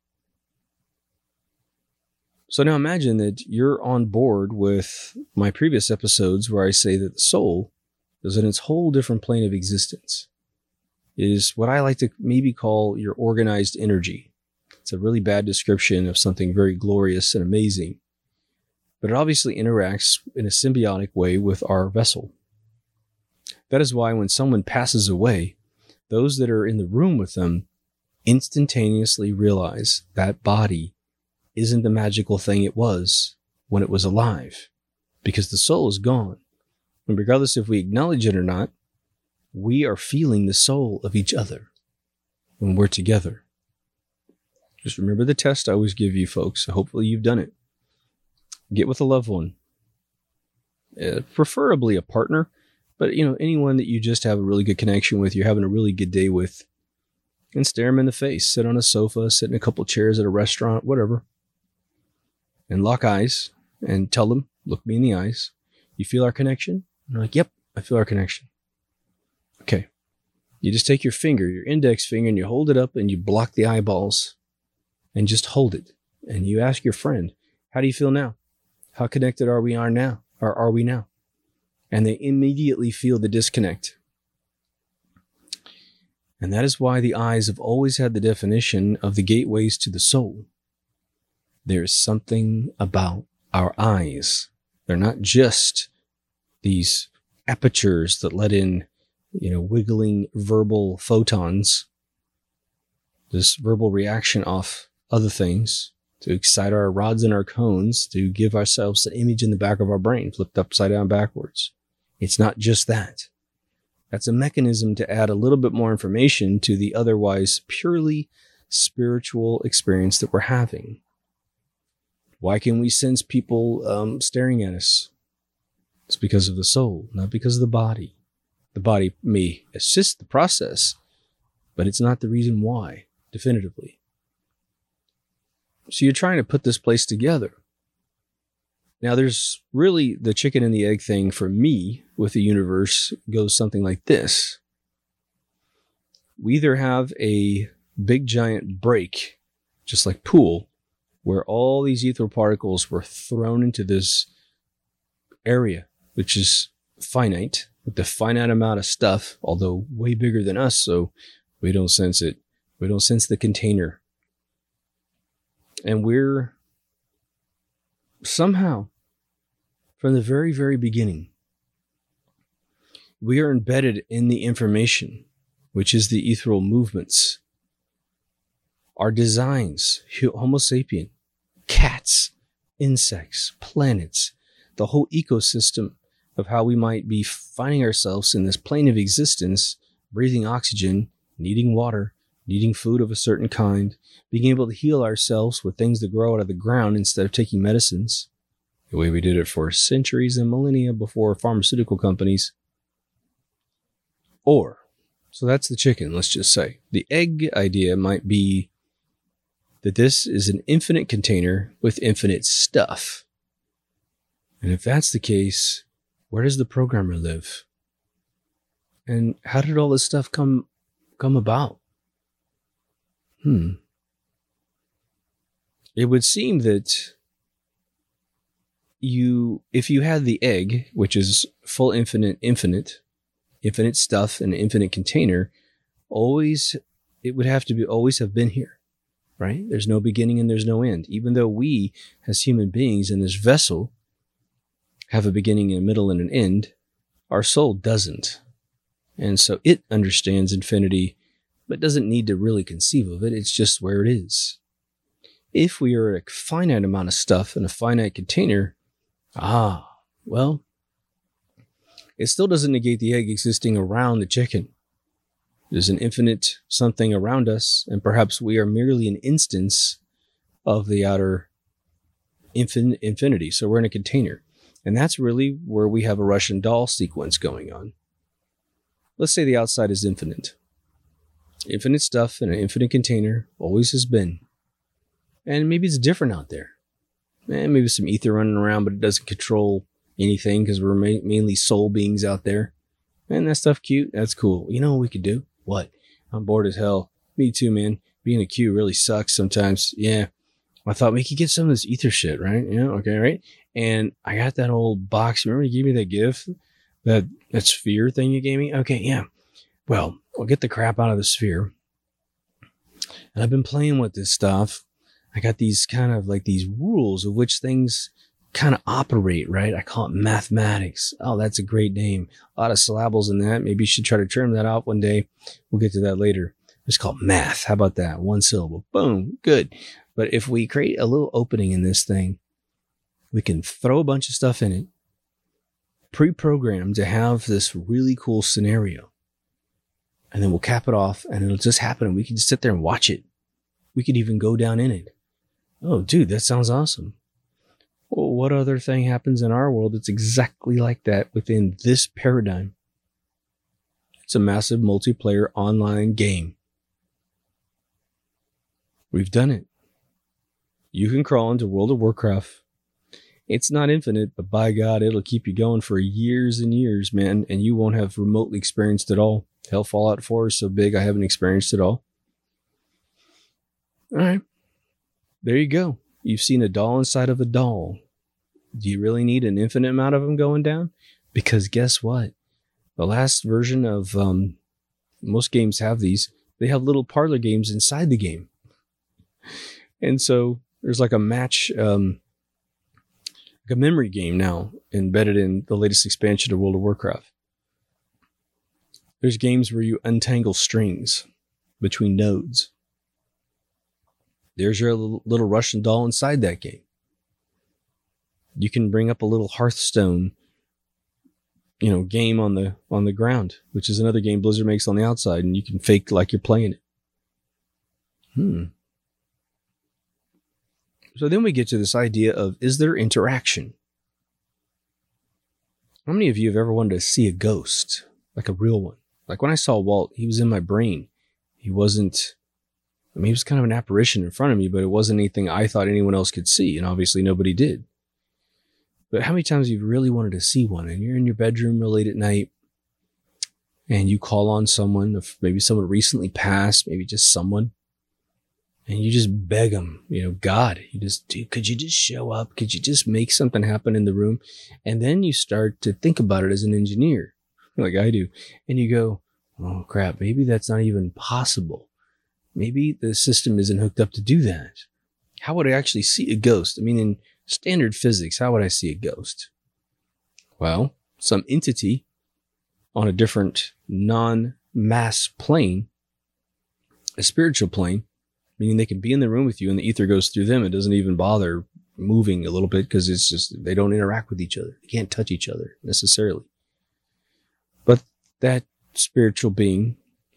So now imagine that you're on board with my previous episodes where I say that the soul is in its whole different plane of existence. It is what I like to maybe call your organized energy. It's a really bad description of something very glorious and amazing, but it obviously interacts in a symbiotic way with our vessel. That is why when someone passes away, those that are in the room with them instantaneously realize that body isn't the magical thing it was when it was alive, because the soul is gone. And regardless if we acknowledge it or not, we are feeling the soul of each other when we're together. Just remember the test I always give you, folks. Hopefully you've done it. Get with a loved one, uh, preferably a partner, but you know, anyone that you just have a really good connection with, you're having a really good day with, and stare them in the face. Sit on a sofa, sit in a couple chairs at a restaurant, whatever, and lock eyes and tell them, look me in the eyes. You feel our connection? And they're like, yep, I feel our connection. Okay. You just take your finger, your index finger, and you hold it up and you block the eyeballs and just hold it. And you ask your friend, how do you feel now? How connected are we are now? Or are we now? And they immediately feel the disconnect. And that is why the eyes have always had the definition of the gateways to the soul. There's something about our eyes. They're not just these apertures that let in, you know, wiggling verbal photons, this verbal reaction off other things to excite our rods and our cones, to give ourselves an image in the back of our brain, flipped upside down backwards. It's not just that. That's a mechanism to add a little bit more information to the otherwise purely spiritual experience that we're having. Why can we sense people um, staring at us? It's because of the soul, not because of the body. The body may assist the process, but it's not the reason why, definitively. So you're trying to put this place together. Now, there's really the chicken and the egg thing for me with the universe goes something like this. We either have a big giant break, just like pool, where all these ethereal particles were thrown into this area, which is finite, with the finite amount of stuff, although way bigger than us, so we don't sense it. We don't sense the container. And we're somehow, from the very, very beginning, we are embedded in the information, which is the ethereal movements, our designs, Homo sapien, cats, insects, planets, the whole ecosystem of how we might be finding ourselves in this plane of existence breathing oxygen, needing water, needing food of a certain kind, being able to heal ourselves with things that grow out of the ground instead of taking medicines, the way we did it for centuries and millennia before pharmaceutical companies. Or, so that's the chicken, let's just say. The egg idea might be that this is an infinite container with infinite stuff. And if that's the case, where does the programmer live? And how did all this stuff come come about? Hmm. It would seem that you, if you had the egg, which is full infinite, infinite, infinite stuff in an infinite container, always, it would have to be, always have been here, right? There's no beginning and there's no end. Even though we, as human beings in this vessel, have a beginning, a middle, and an end, our soul doesn't. And so it understands infinity, but doesn't need to really conceive of it. It's just where it is. If we are a finite amount of stuff in a finite container, ah, well, it still doesn't negate the egg existing around the chicken. There's an infinite something around us, and perhaps we are merely an instance of the outer infin- infinity. So we're in a container. And that's really where we have a Russian doll sequence going on. Let's say the outside is infinite. Infinite stuff in an infinite container, always has been. And maybe it's different out there. And maybe some ether running around, but it doesn't control anything because we're ma- mainly soul beings out there. Man, that stuff cute. That's cool. You know what we could do? What? I'm bored as hell. Me too, man. Being a Q really sucks sometimes. Yeah. I thought we could get some of this ether shit, right? Yeah, okay, right? And I got that old box. Remember you gave me that gift? That, that sphere thing you gave me? Okay, yeah. Well, I'll get the crap out of the sphere. And I've been playing with this stuff. I got these kind of like these rules of which things kind of operate, right? I call it mathematics. Oh, that's a great name. A lot of syllables in that. Maybe you should try to term that out one day. We'll get to that later. It's called math. How about that? One syllable. Boom. Good. But if we create a little opening in this thing, we can throw a bunch of stuff in it, pre-programmed to have this really cool scenario. And then we'll cap it off and it'll just happen. And we can just sit there and watch it. We could even go down in it. Oh, dude, that sounds awesome. Well, what other thing happens in our world that's exactly like that within this paradigm? It's a massive multiplayer online game. We've done it. You can crawl into World of Warcraft. It's not infinite, but by God, it'll keep you going for years and years, man, and you won't have remotely experienced it all. Hell, Fallout four is so big, I haven't experienced it all. All right. There you go. You've seen a doll inside of a doll. Do you really need an infinite amount of them going down? Because guess what? The last version of, um, most games have these. They have little parlor games inside the game. And so there's like a match, um, like a memory game now embedded in the latest expansion of World of Warcraft. There's games where you untangle strings between nodes. There's your little Russian doll inside that game. You can bring up a little Hearthstone, you know, game on the on the ground, which is another game Blizzard makes on the outside, and you can fake like you're playing it. Hmm. So then we get to this idea of, is there interaction? How many of you have ever wanted to see a ghost, like a real one? Like when I saw Walt, he was in my brain. He wasn't, I mean, he was kind of an apparition in front of me, but it wasn't anything I thought anyone else could see, and obviously nobody did. But how many times have you really wanted to see one, and you're in your bedroom real late at night, and you call on someone, if maybe someone recently passed, maybe just someone, and you just beg them, you know, God, you just, dude, could you just show up? Could you just make something happen in the room? And then you start to think about it as an engineer, like I do, and you go, oh crap, maybe that's not even possible. Maybe the system isn't hooked up to do that. How would I actually see a ghost? I mean, in standard physics, how would I see a ghost? Well, some entity on a different non-mass plane, a spiritual plane, meaning they can be in the room with you and the ether goes through them. It doesn't even bother moving a little bit because it's just, they don't interact with each other. They can't touch each other necessarily. But that spiritual being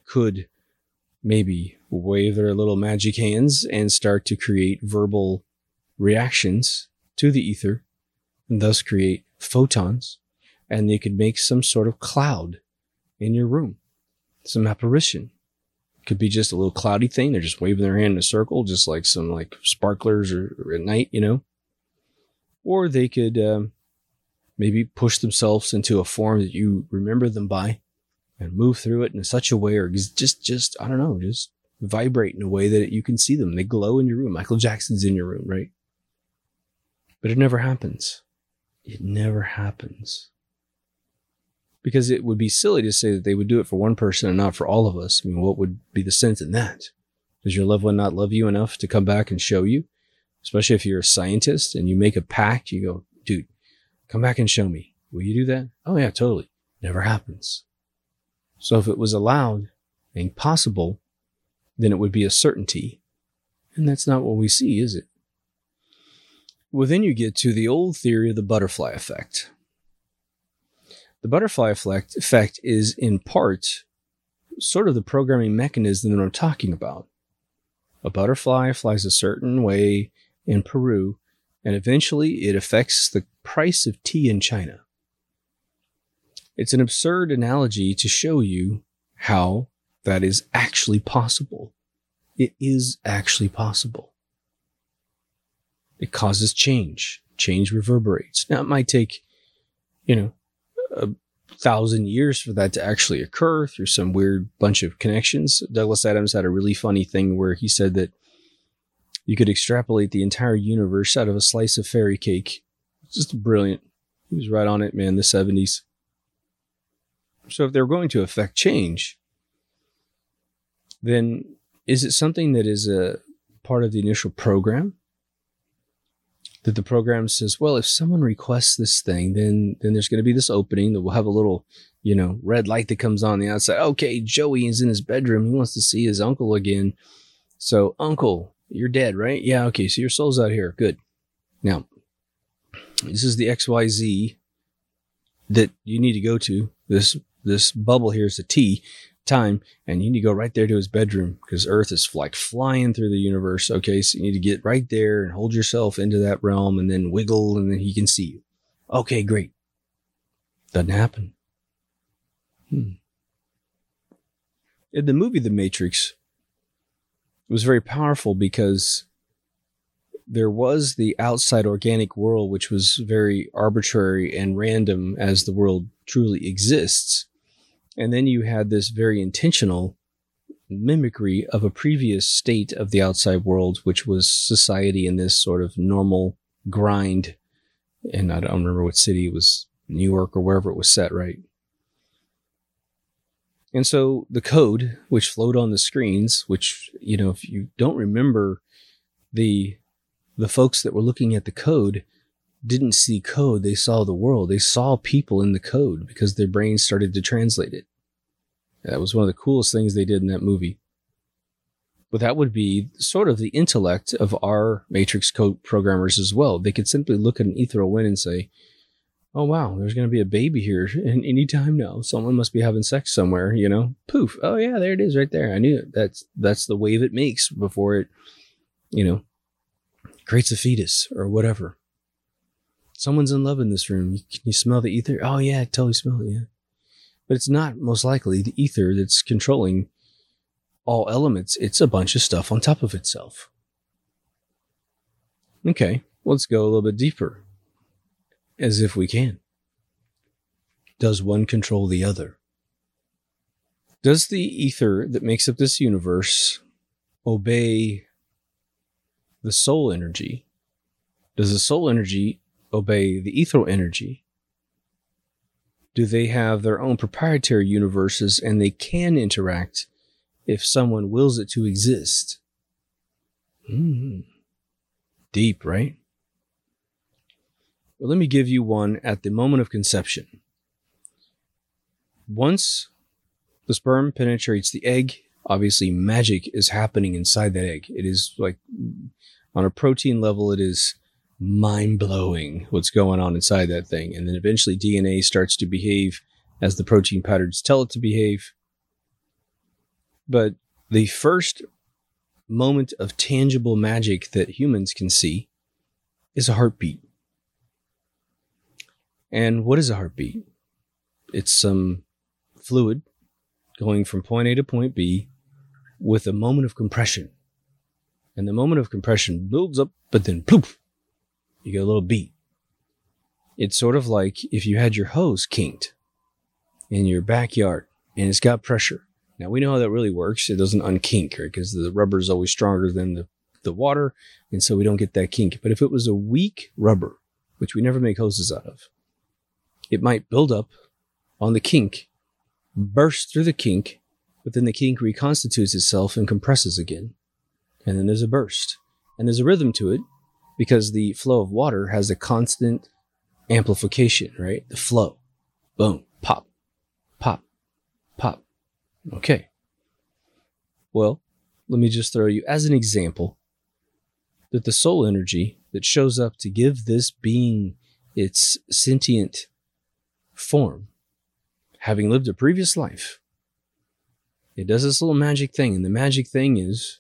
could maybe wave their little magic hands and start to create verbal reactions to the ether and thus create photons, and they could make some sort of cloud in your room, some apparition. Could be just a little cloudy thing. They're just waving their hand in a circle, just like some like sparklers or, or at night, you know. Or they could um, maybe push themselves into a form that you remember them by and move through it in such a way, or just, just I don't know, just vibrate in a way that you can see them. They glow in your room. Michael Jackson's in your room, right? But it never happens. It never happens. Because it would be silly to say that they would do it for one person and not for all of us. I mean, what would be the sense in that? Does your loved one not love you enough to come back and show you? Especially if you're a scientist and you make a pact, you go, dude, come back and show me. Will you do that? Oh yeah, totally. Never happens. So if it was allowed and possible, then it would be a certainty. And that's not what we see, is it? Well, then you get to the old theory of the butterfly effect. The butterfly effect, effect is in part sort of the programming mechanism that I'm talking about. A butterfly flies a certain way in Peru, and eventually it affects the price of tea in China. It's an absurd analogy to show you how that is actually possible. It is actually possible. It causes change. Change reverberates. Now, it might take, you know, a thousand years for that to actually occur through some weird bunch of connections. Douglas Adams had a really funny thing where he said that you could extrapolate the entire universe out of a slice of fairy cake. It's just brilliant. He was right on it, man, the seventies. So if they're going to affect change, then is it something that is a part of the initial program? That the program says, well, if someone requests this thing, then then there's going to be this opening that will have a little, you know, red light that comes on the outside. Okay, Joey is in his bedroom. He wants to see his uncle again. So, uncle, you're dead, right? Yeah, okay, so your soul's out here. Good. Now, this is the X Y Z that you need to go to. This this bubble here is a T time, and you need to go right there to his bedroom because Earth is like flying through the universe. Okay, so you need to get right there and hold yourself into that realm and then wiggle, and then he can see you. Okay, great. Doesn't happen. Hmm. In the movie The Matrix, it was very powerful because there was the outside organic world, which was very arbitrary and random as the world truly exists. And then you had this very intentional mimicry of a previous state of the outside world, which was society in this sort of normal grind. And I don't remember what city it was, New York or wherever it was set, right? And so the code, which flowed on the screens, which, you know, if you don't remember, the the folks that were looking at the code didn't see code. They saw the world. They saw people in the code because their brains started to translate it. That was one of the coolest things they did in that movie. But that would be sort of the intellect of our Matrix code programmers as well. They could simply look at an ethereal wind and say, oh, wow, there's going to be a baby here in any time now. Someone must be having sex somewhere, you know? Poof. Oh, yeah, there it is right there. I knew it. That's, that's the wave it makes before it, you know, creates a fetus or whatever. Someone's in love in this room. Can you smell the ether? Oh, yeah, I totally smell it, yeah. But it's not most likely the ether that's controlling all elements. It's a bunch of stuff on top of itself. Okay, let's go a little bit deeper. As if we can. Does one control the other? Does the ether that makes up this universe obey the soul energy? Does the soul energy obey the ethereal energy? Do they have their own proprietary universes and they can interact if someone wills it to exist? Mm-hmm. Deep, right? Well, let me give you one at the moment of conception. Once the sperm penetrates the egg, obviously magic is happening inside that egg. It is like, on a protein level, it is mind-blowing what's going on inside that thing. And then eventually D N A starts to behave as the protein patterns tell it to behave. But the first moment of tangible magic that humans can see is a heartbeat. And what is a heartbeat? It's some fluid going from point A to point B with a moment of compression. And the moment of compression builds up, but then poof, you get a little beat. It's sort of like if you had your hose kinked in your backyard and it's got pressure. Now, we know how that really works. It doesn't unkink, right? Because the rubber is always stronger than the, the water, and so we don't get that kink. But if it was a weak rubber, which we never make hoses out of, it might build up on the kink, burst through the kink, but then the kink reconstitutes itself and compresses again. And then there's a burst. And there's a rhythm to it because the flow of water has a constant amplification, right? The flow. Boom. Pop. Pop. Pop. Okay. Well, let me just throw you as an example that the soul energy that shows up to give this being its sentient form, having lived a previous life, it does this little magic thing. And the magic thing is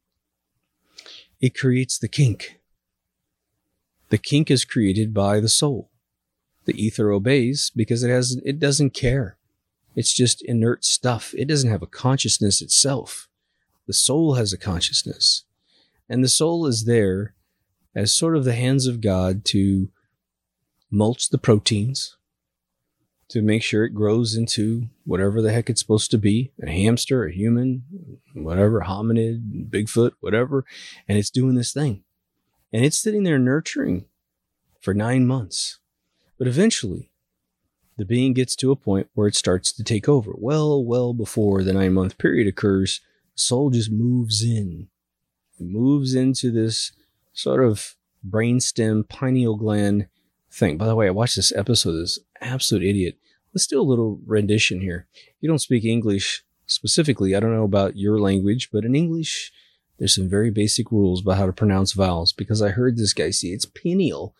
it creates the kink. The kink is created by the soul. The ether obeys because it has, it doesn't care. It's just inert stuff. It doesn't have a consciousness itself. The soul has a consciousness. And the soul is there as sort of the hands of God to mulch the proteins, to make sure it grows into whatever the heck it's supposed to be, a hamster, a human, whatever, hominid, Bigfoot, whatever. And it's doing this thing. And it's sitting there nurturing for nine months. But eventually, the being gets to a point where it starts to take over. Well, well before the nine-month period occurs, the soul just moves in. It moves into this sort of brainstem, pineal gland thing. By the way, I watched this episode of this absolute idiot. Let's do a little rendition here. You don't speak English specifically. I don't know about your language, but in English, there's some very basic rules about how to pronounce vowels because I heard this guy say it's pineal.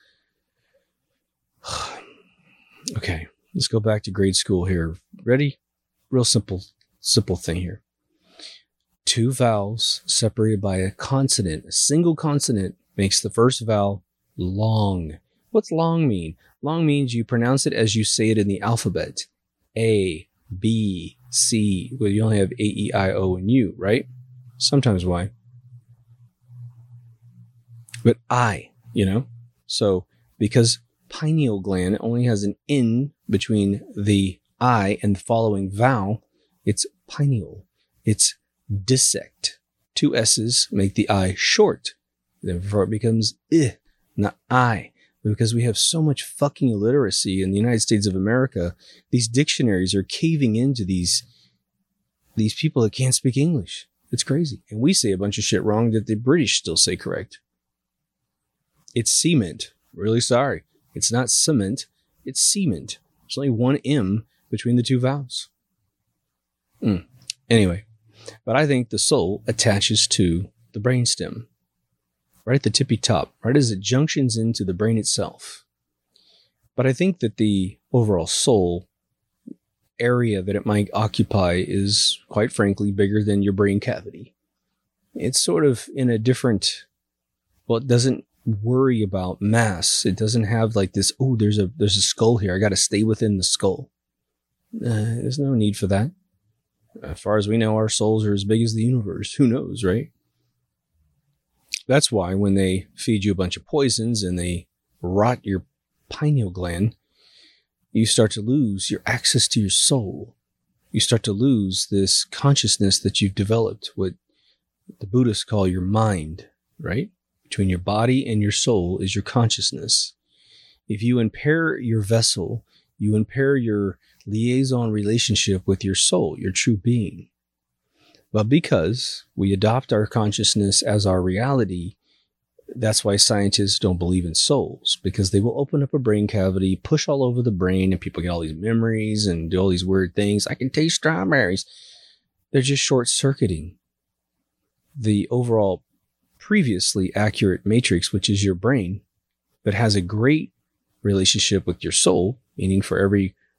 Okay. Let's go back to grade school here. Ready? Real simple, simple thing here. Two vowels separated by a consonant. A single consonant makes the first vowel long. What's long mean? Long means you pronounce it as you say it in the alphabet. A, B, C. Well, you only have A, E, I, O, and U, right? Sometimes Y. But I, you know? So, because pineal gland only has an N between the I and the following vowel, it's pineal. It's dissect. Two S's make the I short. Therefore, it becomes I, not I. But because we have so much fucking illiteracy in the United States of America, these dictionaries are caving into these, these people that can't speak English. It's crazy. And we say a bunch of shit wrong that the British still say correct. It's cement. Really sorry. It's not cement. It's cement. There's only one M between the two vowels. Mm. Anyway, but I think the soul attaches to the brainstem, right at the tippy top, right as it junctions into the brain itself. But I think that the overall soul area that it might occupy is, quite frankly, bigger than your brain cavity. It's sort of in a different, well, it doesn't worry about mass. It doesn't have like this, oh, there's a there's a skull here. I got to stay within the skull. Uh, there's no need for that. As far as we know, our souls are as big as the universe. Who knows, right? That's why when they feed you a bunch of poisons and they rot your pineal gland, you start to lose your access to your soul. You start to lose this consciousness that you've developed, what the Buddhists call your mind, right? Between your body and your soul is your consciousness. If you impair your vessel, you impair your liaison relationship with your soul, your true being. But because we adopt our consciousness as our reality, that's why scientists don't believe in souls, because they will open up a brain cavity, push all over the brain, and people get all these memories and do all these weird things. I can taste strawberries. They're just short-circuiting the overall previously accurate matrix, which is your brain, that has a great relationship with your soul, meaning for every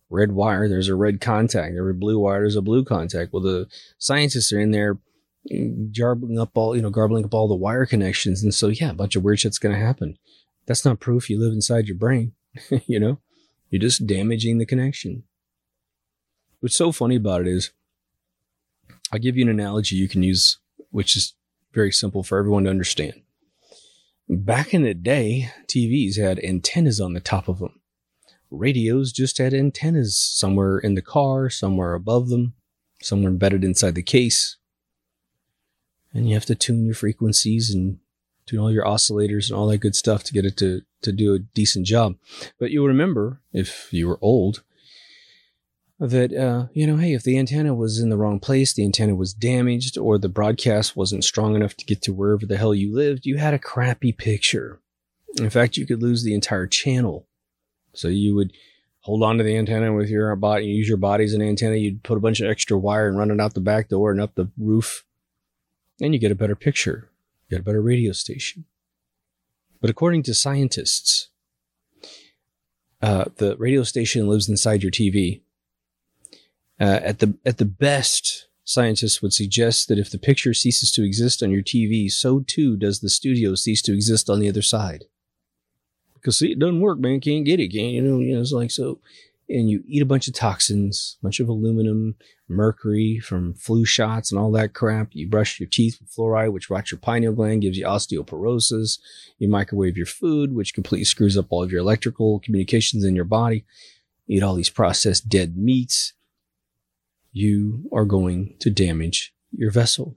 red wire, there's a red contact. Every blue wire, there's a blue contact. Well, the scientists are in there garbling up all, you know, garbling up all the wire connections. And so, yeah, a bunch of weird shit's going to happen. That's not proof you live inside your brain. You know, you're just damaging the connection. What's so funny about it is, I'll give you an analogy you can use, which is very simple for everyone to understand. Back in the day, T Vs had antennas on the top of them. Radios just had antennas somewhere in the car, somewhere above them, somewhere embedded inside the case. And you have to tune your frequencies and tune all your oscillators and all that good stuff to get it to, to do a decent job. But you'll remember, if you were old, that, uh, you know, hey, if the antenna was in the wrong place, the antenna was damaged, or the broadcast wasn't strong enough to get to wherever the hell you lived, you had a crappy picture. In fact, you could lose the entire channel. So you would hold on to the antenna with your body, use your body as an antenna. You'd put a bunch of extra wire and run it out the back door and up the roof. And you get a better picture. You get a better radio station. But according to scientists, uh, the radio station lives inside your T V. Uh, at the at the best, scientists would suggest that if the picture ceases to exist on your T V, so too does the studio cease to exist on the other side. Because see, it doesn't work, man. Can't get it. Can't, you know, you know, it's like so. And you eat a bunch of toxins, a bunch of aluminum, mercury from flu shots and all that crap. You brush your teeth with fluoride, which rots your pineal gland, gives you osteoporosis. You microwave your food, which completely screws up all of your electrical communications in your body. You eat all these processed dead meats. You are going to damage your vessel.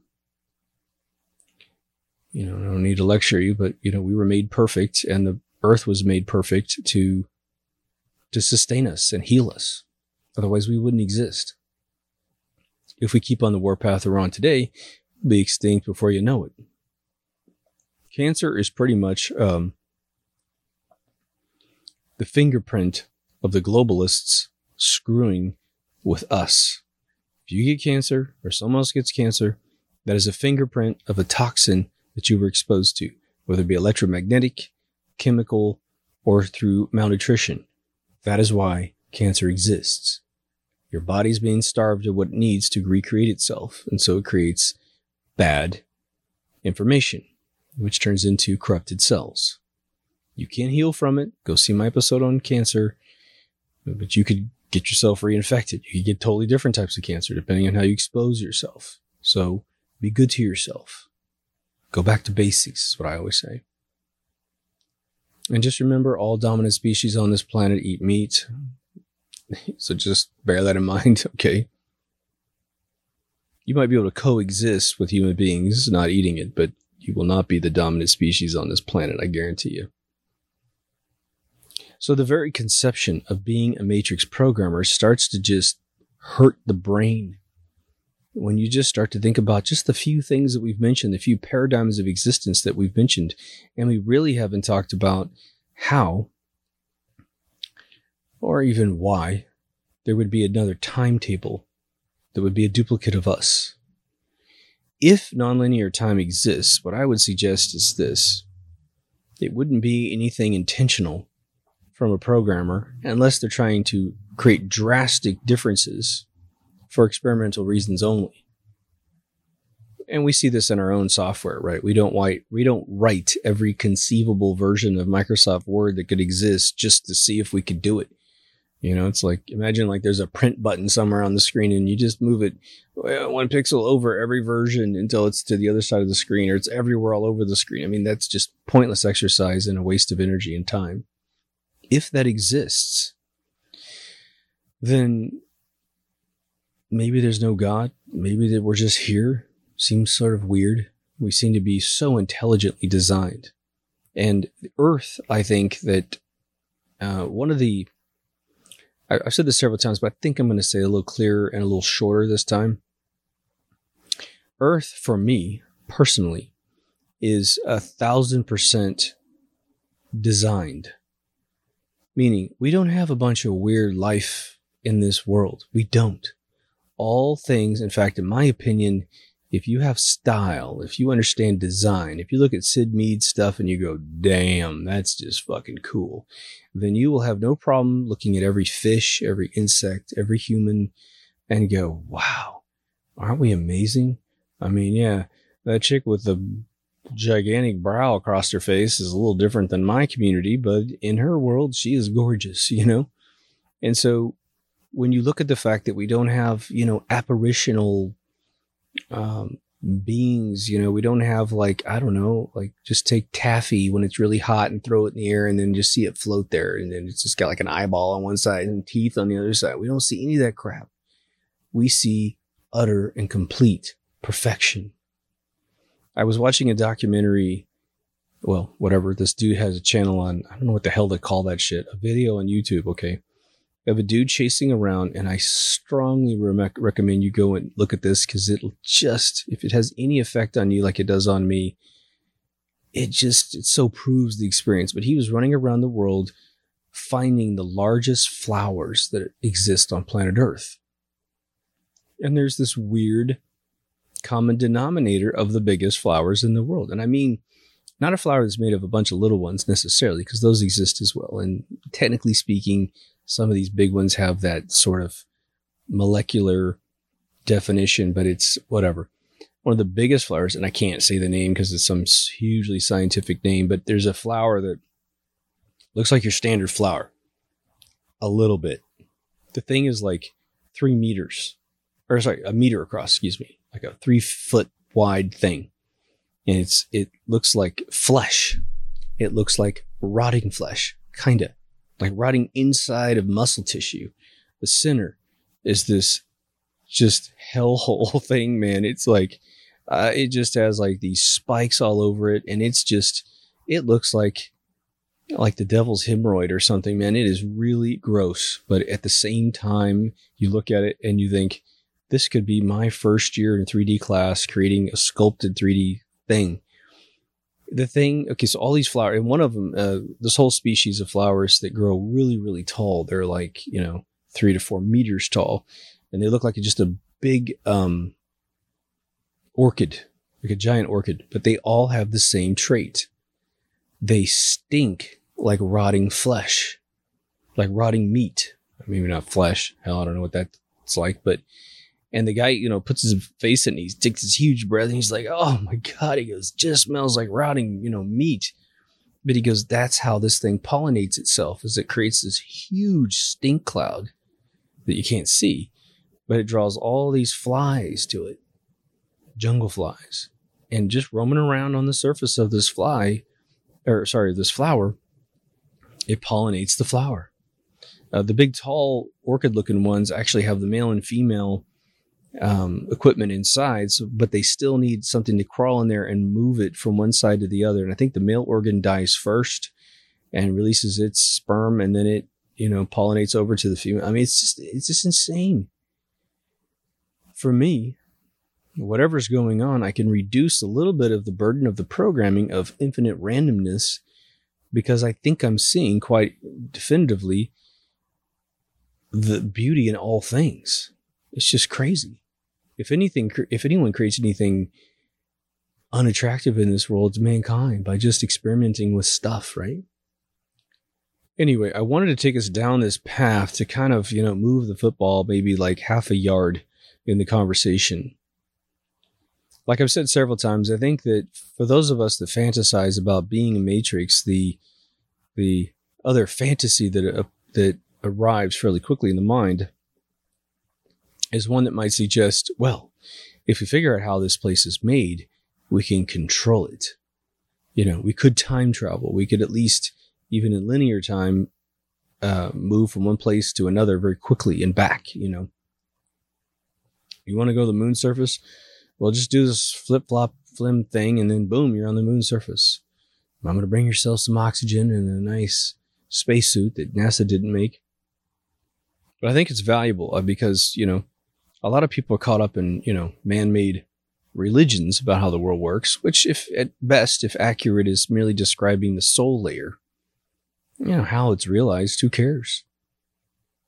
You know, I don't need to lecture you, but, you know, we were made perfect, and the earth was made perfect to to sustain us and heal us. Otherwise, we wouldn't exist. If we keep on the warpath we're on today, we'll be extinct before you know it. Cancer is pretty much um, the fingerprint of the globalists screwing with us. If you get cancer or someone else gets cancer, that is a fingerprint of a toxin that you were exposed to, whether it be electromagnetic, chemical, or through malnutrition. That is why cancer exists. Your body's being starved of what it needs to recreate itself, and so it creates bad information, which turns into corrupted cells. You can't heal from it. Go see my episode on cancer, but you could get yourself reinfected. You could get totally different types of cancer depending on how you expose yourself. So be good to yourself. Go back to basics is what I always say. And just remember, all dominant species on this planet eat meat. So just bear that in mind, okay? You might be able to coexist with human beings not eating it, but you will not be the dominant species on this planet, I guarantee you. So the very conception of being a matrix programmer starts to just hurt the brain. When you just start to think about just the few things that we've mentioned, the few paradigms of existence that we've mentioned, and we really haven't talked about how, or even why, there would be another timetable that would be a duplicate of us. If nonlinear time exists, what I would suggest is this. It wouldn't be anything intentional from a programmer unless they're trying to create drastic differences for experimental reasons only. And we see this in our own software, right? We don't write, we don't write every conceivable version of Microsoft Word that could exist just to see if we could do it. You know, it's like, imagine like there's a print button somewhere on the screen and you just move it one pixel over every version until it's to the other side of the screen, or it's everywhere all over the screen. I mean, that's just pointless exercise and a waste of energy and time. If that exists, then maybe there's no God. Maybe that we're just here. Seems sort of weird. We seem to be so intelligently designed. And the Earth, I think that uh, one of the, I, I've said this several times, but I think I'm going to say it a little clearer and a little shorter this time. Earth, for me, personally, is a thousand percent designed. Meaning, we don't have a bunch of weird life in this world. We don't. All things, in fact, in my opinion, if you have style, if you understand design, if you look at Sid Mead's stuff and you go, damn, that's just fucking cool, then you will have no problem looking at every fish, every insect, every human and go, wow, aren't we amazing? I mean, yeah, that chick with the gigantic brow across her face is a little different than my community, but in her world, she is gorgeous, you know? And so when you look at the fact that we don't have, you know, apparitional um, beings, you know, we don't have like, I don't know, like just take taffy when it's really hot and throw it in the air and then just see it float there. And then it's just got like an eyeball on one side and teeth on the other side. We don't see any of that crap. We see utter and complete perfection. I was watching a documentary, well, whatever. This dude has a channel on, I don't know what the hell they call that shit, a video on YouTube, okay, of a dude chasing around, and I strongly re- recommend you go and look at this because it'll just, if it has any effect on you like it does on me, it just, it so proves the experience. But he was running around the world finding the largest flowers that exist on planet Earth. And there's this weird common denominator of the biggest flowers in the world. And I mean, not a flower that's made of a bunch of little ones necessarily, because those exist as well. And technically speaking, some of these big ones have that sort of molecular definition, but it's whatever. One of the biggest flowers, and I can't say the name because it's some hugely scientific name, but there's a flower that looks like your standard flower. A little bit. The thing is like three meters. Or sorry, a meter across, excuse me, like a three foot wide thing. And it's, it looks like flesh. It looks like rotting flesh, kind of like rotting inside of muscle tissue. The center is this just hellhole thing, man. It's like, uh, it just has like these spikes all over it. And it's just, it looks like, like the devil's hemorrhoid or something, man. It is really gross. But at the same time, you look at it and you think, this could be my first year in three D class creating a sculpted three D thing. The thing, okay, so all these flowers, and one of them, uh, this whole species of flowers that grow really, really tall. They're like, you know, three to four meters tall. And they look like just a big um, orchid, like a giant orchid. But they all have the same trait. They stink like rotting flesh, like rotting meat. Maybe not flesh. Hell, I don't know what that's like, but... And the guy, you know, puts his face in it, he takes this huge breath and he's like, oh my God, he goes, just smells like rotting, you know, meat. But he goes, that's how this thing pollinates itself, is it creates this huge stink cloud that you can't see, but it draws all these flies to it, jungle flies, and just roaming around on the surface of this fly, or sorry, this flower, it pollinates the flower. Uh, the big, tall, orchid-looking ones actually have the male and female um, equipment inside, so, but they still need something to crawl in there and move it from one side to the other. And I think the male organ dies first and releases its sperm, and then it, you know, pollinates over to the female. I mean, it's just, it's just insane. For me, whatever's going on, I can reduce a little bit of the burden of the programming of infinite randomness, because I think I'm seeing quite definitively the beauty in all things. It's just crazy. If anything, if anyone creates anything unattractive in this world, it's mankind, by just experimenting with stuff, right? Anyway, I wanted to take us down this path to kind of, you know, move the football maybe like half a yard in the conversation. Like I've said several times, I think that for those of us that fantasize about being a Matrix, the the other fantasy that uh, that arrives fairly quickly in the mind is one that might suggest, well, if we figure out how this place is made, we can control it. You know, we could time travel. We could at least, even in linear time, uh, move from one place to another very quickly and back, you know. You want to go to the moon surface? Well, just do this flip-flop flim thing, and then boom, you're on the moon surface. I'm going to bring yourself some oxygen and a nice spacesuit that NASA didn't make. But I think it's valuable uh, because, you know, a lot of people are caught up in, you know, man-made religions about how the world works, which, if at best, if accurate, is merely describing the soul layer. You know, how it's realized, who cares?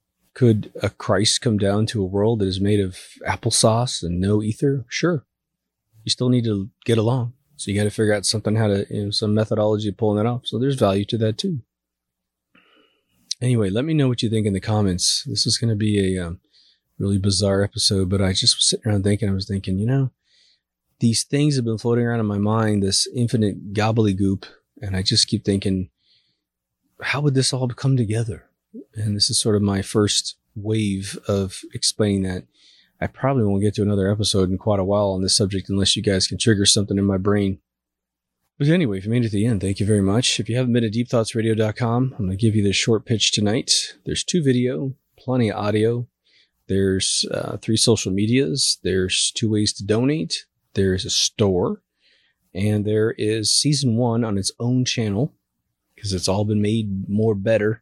Could a Christ come down to a world that is made of applesauce and no ether? Sure. you still need to get along. So you got to figure out something, how to, you know, some methodology of pulling that off. So there's value to that too. Anyway, let me know what you think in the comments. This is going to be a um, really bizarre episode, but I just was sitting around thinking, I was thinking, you know, these things have been floating around in my mind, this infinite gobbledygook. And I just keep thinking, how would this all come together? And this is sort of my first wave of explaining that. I probably won't get to another episode in quite a while on this subject unless you guys can trigger something in my brain. But anyway, if you made it to the end, thank you very much. If you haven't been to deep thoughts radio dot com, I'm going to give you this short pitch tonight. There's two video, plenty of audio. There's uh, three social medias. There's two ways to donate. There's a store. And there is season one on its own channel because it's all been made more better.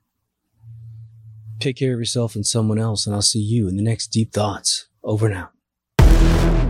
Take care of yourself and someone else, and I'll see you in the next Deep Thoughts. Over now.